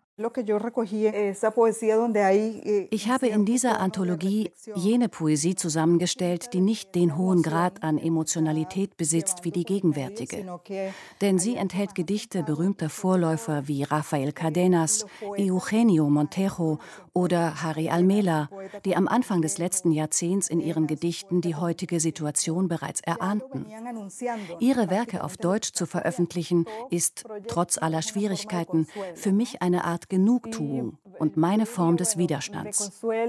Ich habe in dieser Anthologie jene Poesie zusammengestellt, die nicht den hohen Grad an Emotionalität besitzt wie die gegenwärtige. Denn sie enthält Gedichte berühmter Vorläufer wie Rafael Cadenas, Eugenio Montejo oder Harry Almela, die am Anfang des letzten Jahrzehnts in ihren Gedichten die heutige Situation bereits erahnten. Ihre Werke auf Deutsch zu veröffentlichen, ist, trotz aller Schwierigkeiten, für mich eine Art Genugtuung und meine Form des Widerstands.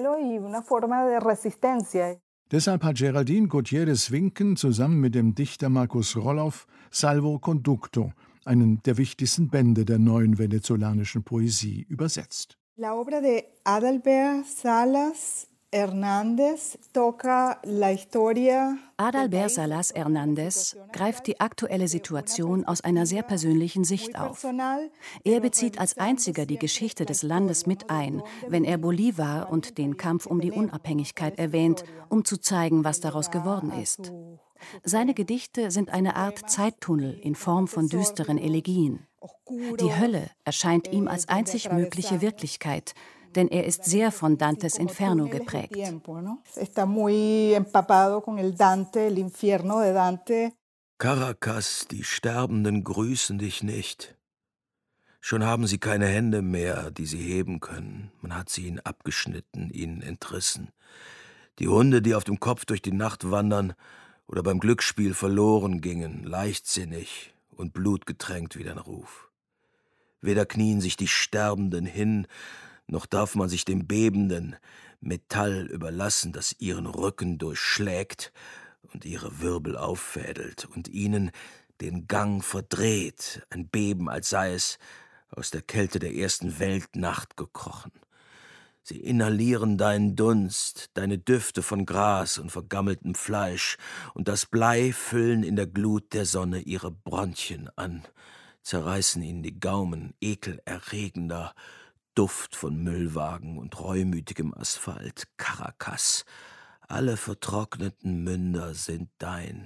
Deshalb hat Geraldine Gutiérrez Winken zusammen mit dem Dichter Markus Roloff Salvo Conducto, einen der wichtigsten Bände der neuen venezolanischen Poesie, übersetzt. La obra de Adalbert Salas Hernández toca la historia. Adalbert Salas Hernández greift die aktuelle Situation aus einer sehr persönlichen Sicht auf. Er bezieht als einziger die Geschichte des Landes mit ein, wenn er Bolívar und den Kampf um die Unabhängigkeit erwähnt, um zu zeigen, was daraus geworden ist. Seine Gedichte sind eine Art Zeittunnel in Form von düsteren Elegien. Die Hölle erscheint ihm als einzig mögliche Wirklichkeit, denn er ist sehr von Dantes Inferno geprägt. Caracas, die Sterbenden grüßen dich nicht. Schon haben sie keine Hände mehr, die sie heben können. Man hat sie ihnen abgeschnitten, ihnen entrissen. Die Hunde, die auf dem Kopf durch die Nacht wandern oder beim Glücksspiel verloren gingen, leichtsinnig und blutgetränkt wie dein Ruf. Weder knien sich die Sterbenden hin, noch darf man sich dem bebenden Metall überlassen, das ihren Rücken durchschlägt und ihre Wirbel auffädelt und ihnen den Gang verdreht, ein Beben, als sei es aus der Kälte der ersten Weltnacht gekrochen. Sie inhalieren deinen Dunst, deine Düfte von Gras und vergammeltem Fleisch, und das Blei füllen in der Glut der Sonne ihre Bronchien an, zerreißen ihnen die Gaumen, ekelerregender Duft von Müllwagen und reumütigem Asphalt. Caracas, alle vertrockneten Münder sind dein.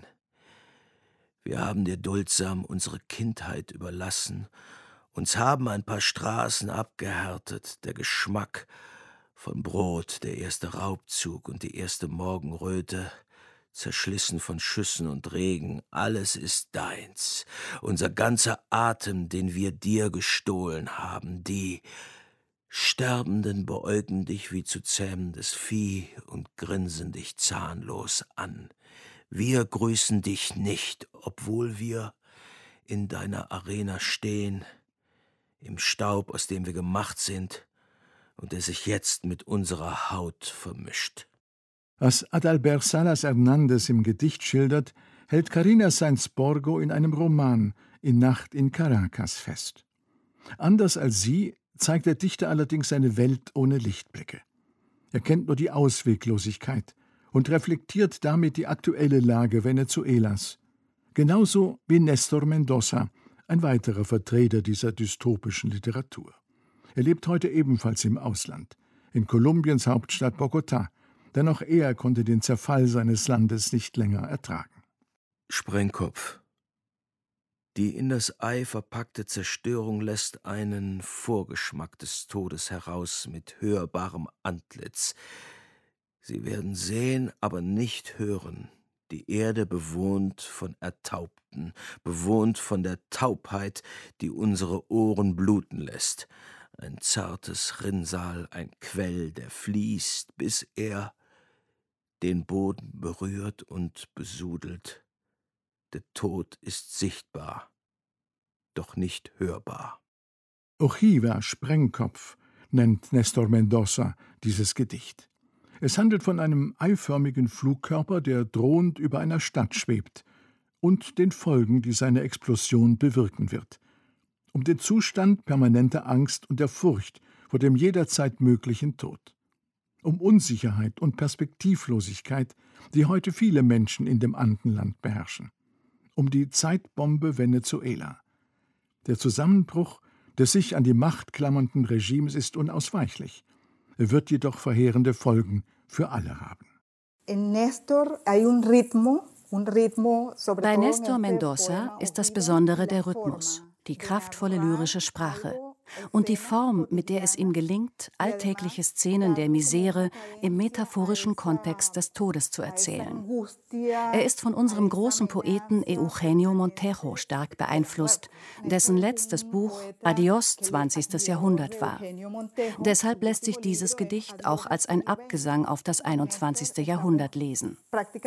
Wir haben dir duldsam unsere Kindheit überlassen, uns haben ein paar Straßen abgehärtet, der Geschmack von Brot, der erste Raubzug und die erste Morgenröte, zerschlissen von Schüssen und Regen, alles ist deins, unser ganzer Atem, den wir dir gestohlen haben, die Sterbenden beäugen dich wie zu zähmendes Vieh und grinsen dich zahnlos an. Wir grüßen dich nicht, obwohl wir in deiner Arena stehen, im Staub, aus dem wir gemacht sind und der sich jetzt mit unserer Haut vermischt. Was Adalbert Salas Hernández im Gedicht schildert, hält Carina Sainz Borgo in einem Roman In Nacht in Caracas fest. Anders als sie zeigt der Dichter allerdings eine Welt ohne Lichtblicke. Er kennt nur die Ausweglosigkeit und reflektiert damit die aktuelle Lage Venezuelas. Genauso wie Néstor Mendoza, ein weiterer Vertreter dieser dystopischen Literatur. Er lebt heute ebenfalls im Ausland, in Kolumbiens Hauptstadt Bogotá, denn auch er konnte den Zerfall seines Landes nicht länger ertragen. Sprengkopf. Die in das Ei verpackte Zerstörung lässt einen Vorgeschmack des Todes heraus mit hörbarem Antlitz. Sie werden sehen, aber nicht hören. Die Erde bewohnt von Ertaubten, bewohnt von der Taubheit, die unsere Ohren bluten lässt. Ein zartes Rinnsal, ein Quell, der fließt, bis er den Boden berührt und besudelt. Der Tod ist sichtbar, doch nicht hörbar. Ojiva, Sprengkopf, nennt Néstor Mendoza dieses Gedicht. Es handelt von einem eiförmigen Flugkörper, der drohend über einer Stadt schwebt, und den Folgen, die seine Explosion bewirken wird. Um den Zustand permanenter Angst und der Furcht vor dem jederzeit möglichen Tod. Um Unsicherheit und Perspektivlosigkeit, die heute viele Menschen in dem Andenland beherrschen. Um die Zeitbombe Venezuela. Der Zusammenbruch des sich an die Macht klammernden Regimes ist unausweichlich. Er wird jedoch verheerende Folgen für alle haben. Bei Néstor Mendoza ist das Besondere der Rhythmus, die kraftvolle lyrische Sprache und die Form, mit der es ihm gelingt, alltägliche Szenen der Misere im metaphorischen Kontext des Todes zu erzählen. Er ist von unserem großen Poeten Eugenio Montero stark beeinflusst, dessen letztes Buch Adiós, zwanzigstes Jahrhundert war. Deshalb lässt sich dieses Gedicht auch als ein Abgesang auf das einundzwanzigste Jahrhundert lesen.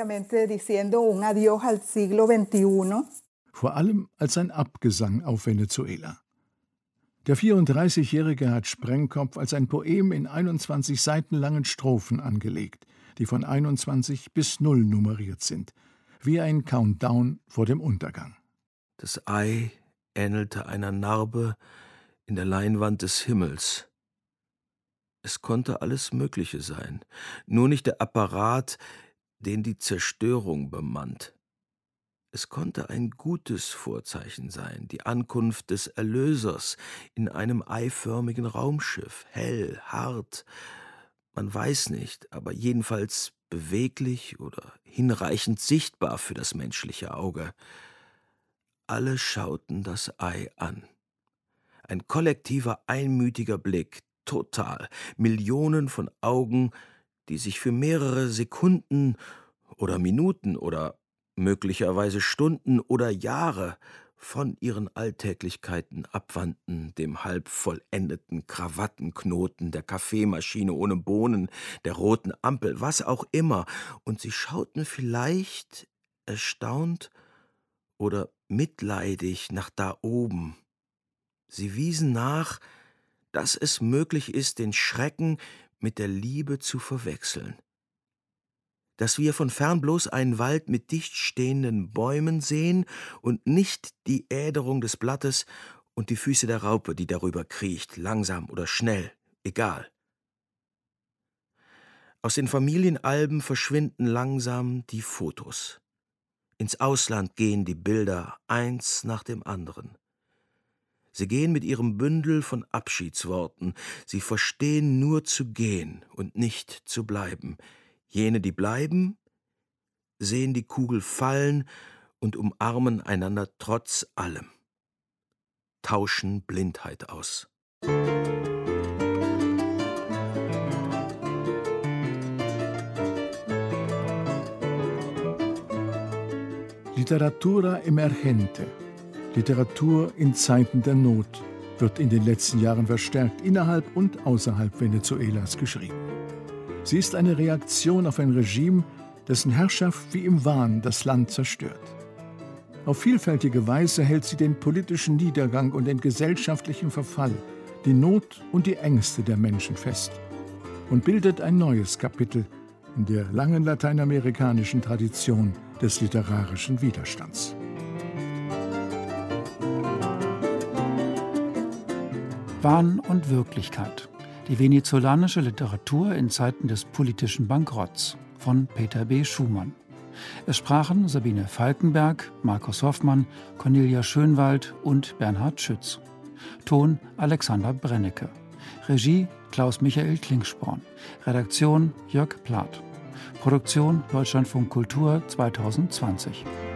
Vor allem als ein Abgesang auf Venezuela. Der vierunddreißigjährige hat Sprengkopf als ein Poem in einundzwanzig Seiten langen Strophen angelegt, die von einundzwanzig bis null nummeriert sind, wie ein Countdown vor dem Untergang. Das Ei ähnelte einer Narbe in der Leinwand des Himmels. Es konnte alles Mögliche sein, nur nicht der Apparat, den die Zerstörung bemannt. Es konnte ein gutes Vorzeichen sein, die Ankunft des Erlösers in einem eiförmigen Raumschiff, hell, hart, man weiß nicht, aber jedenfalls beweglich oder hinreichend sichtbar für das menschliche Auge. Alle schauten das Ei an. Ein kollektiver, einmütiger Blick, total, Millionen von Augen, die sich für mehrere Sekunden oder Minuten oder möglicherweise Stunden oder Jahre von ihren Alltäglichkeiten abwandten, dem halb vollendeten Krawattenknoten, der Kaffeemaschine ohne Bohnen, der roten Ampel, was auch immer, und sie schauten vielleicht erstaunt oder mitleidig nach da oben. Sie wiesen nach, dass es möglich ist, den Schrecken mit der Liebe zu verwechseln. Dass wir von fern bloß einen Wald mit dicht stehenden Bäumen sehen und nicht die Äderung des Blattes und die Füße der Raupe, die darüber kriecht, langsam oder schnell, egal. Aus den Familienalben verschwinden langsam die Fotos. Ins Ausland gehen die Bilder, eins nach dem anderen. Sie gehen mit ihrem Bündel von Abschiedsworten. Sie verstehen nur zu gehen und nicht zu bleiben. Jene, die bleiben, sehen die Kugel fallen und umarmen einander trotz allem. Tauschen Blindheit aus. Literatura emergente, Literatur in Zeiten der Not, wird in den letzten Jahren verstärkt innerhalb und außerhalb Venezuelas geschrieben. Sie ist eine Reaktion auf ein Regime, dessen Herrschaft wie im Wahn das Land zerstört. Auf vielfältige Weise hält sie den politischen Niedergang und den gesellschaftlichen Verfall, die Not und die Ängste der Menschen fest und bildet ein neues Kapitel in der langen lateinamerikanischen Tradition des literarischen Widerstands. Wahn und Wirklichkeit. Die venezolanische Literatur in Zeiten des politischen Bankrotts von Peter B. Schumann. Es sprachen Sabine Falkenberg, Markus Hoffmann, Cornelia Schönwald und Bernhard Schütz. Ton Alexander Brennecke. Regie Klaus-Michael Klingsporn. Redaktion Jörg Plath. Produktion Deutschlandfunk Kultur zweitausendzwanzig.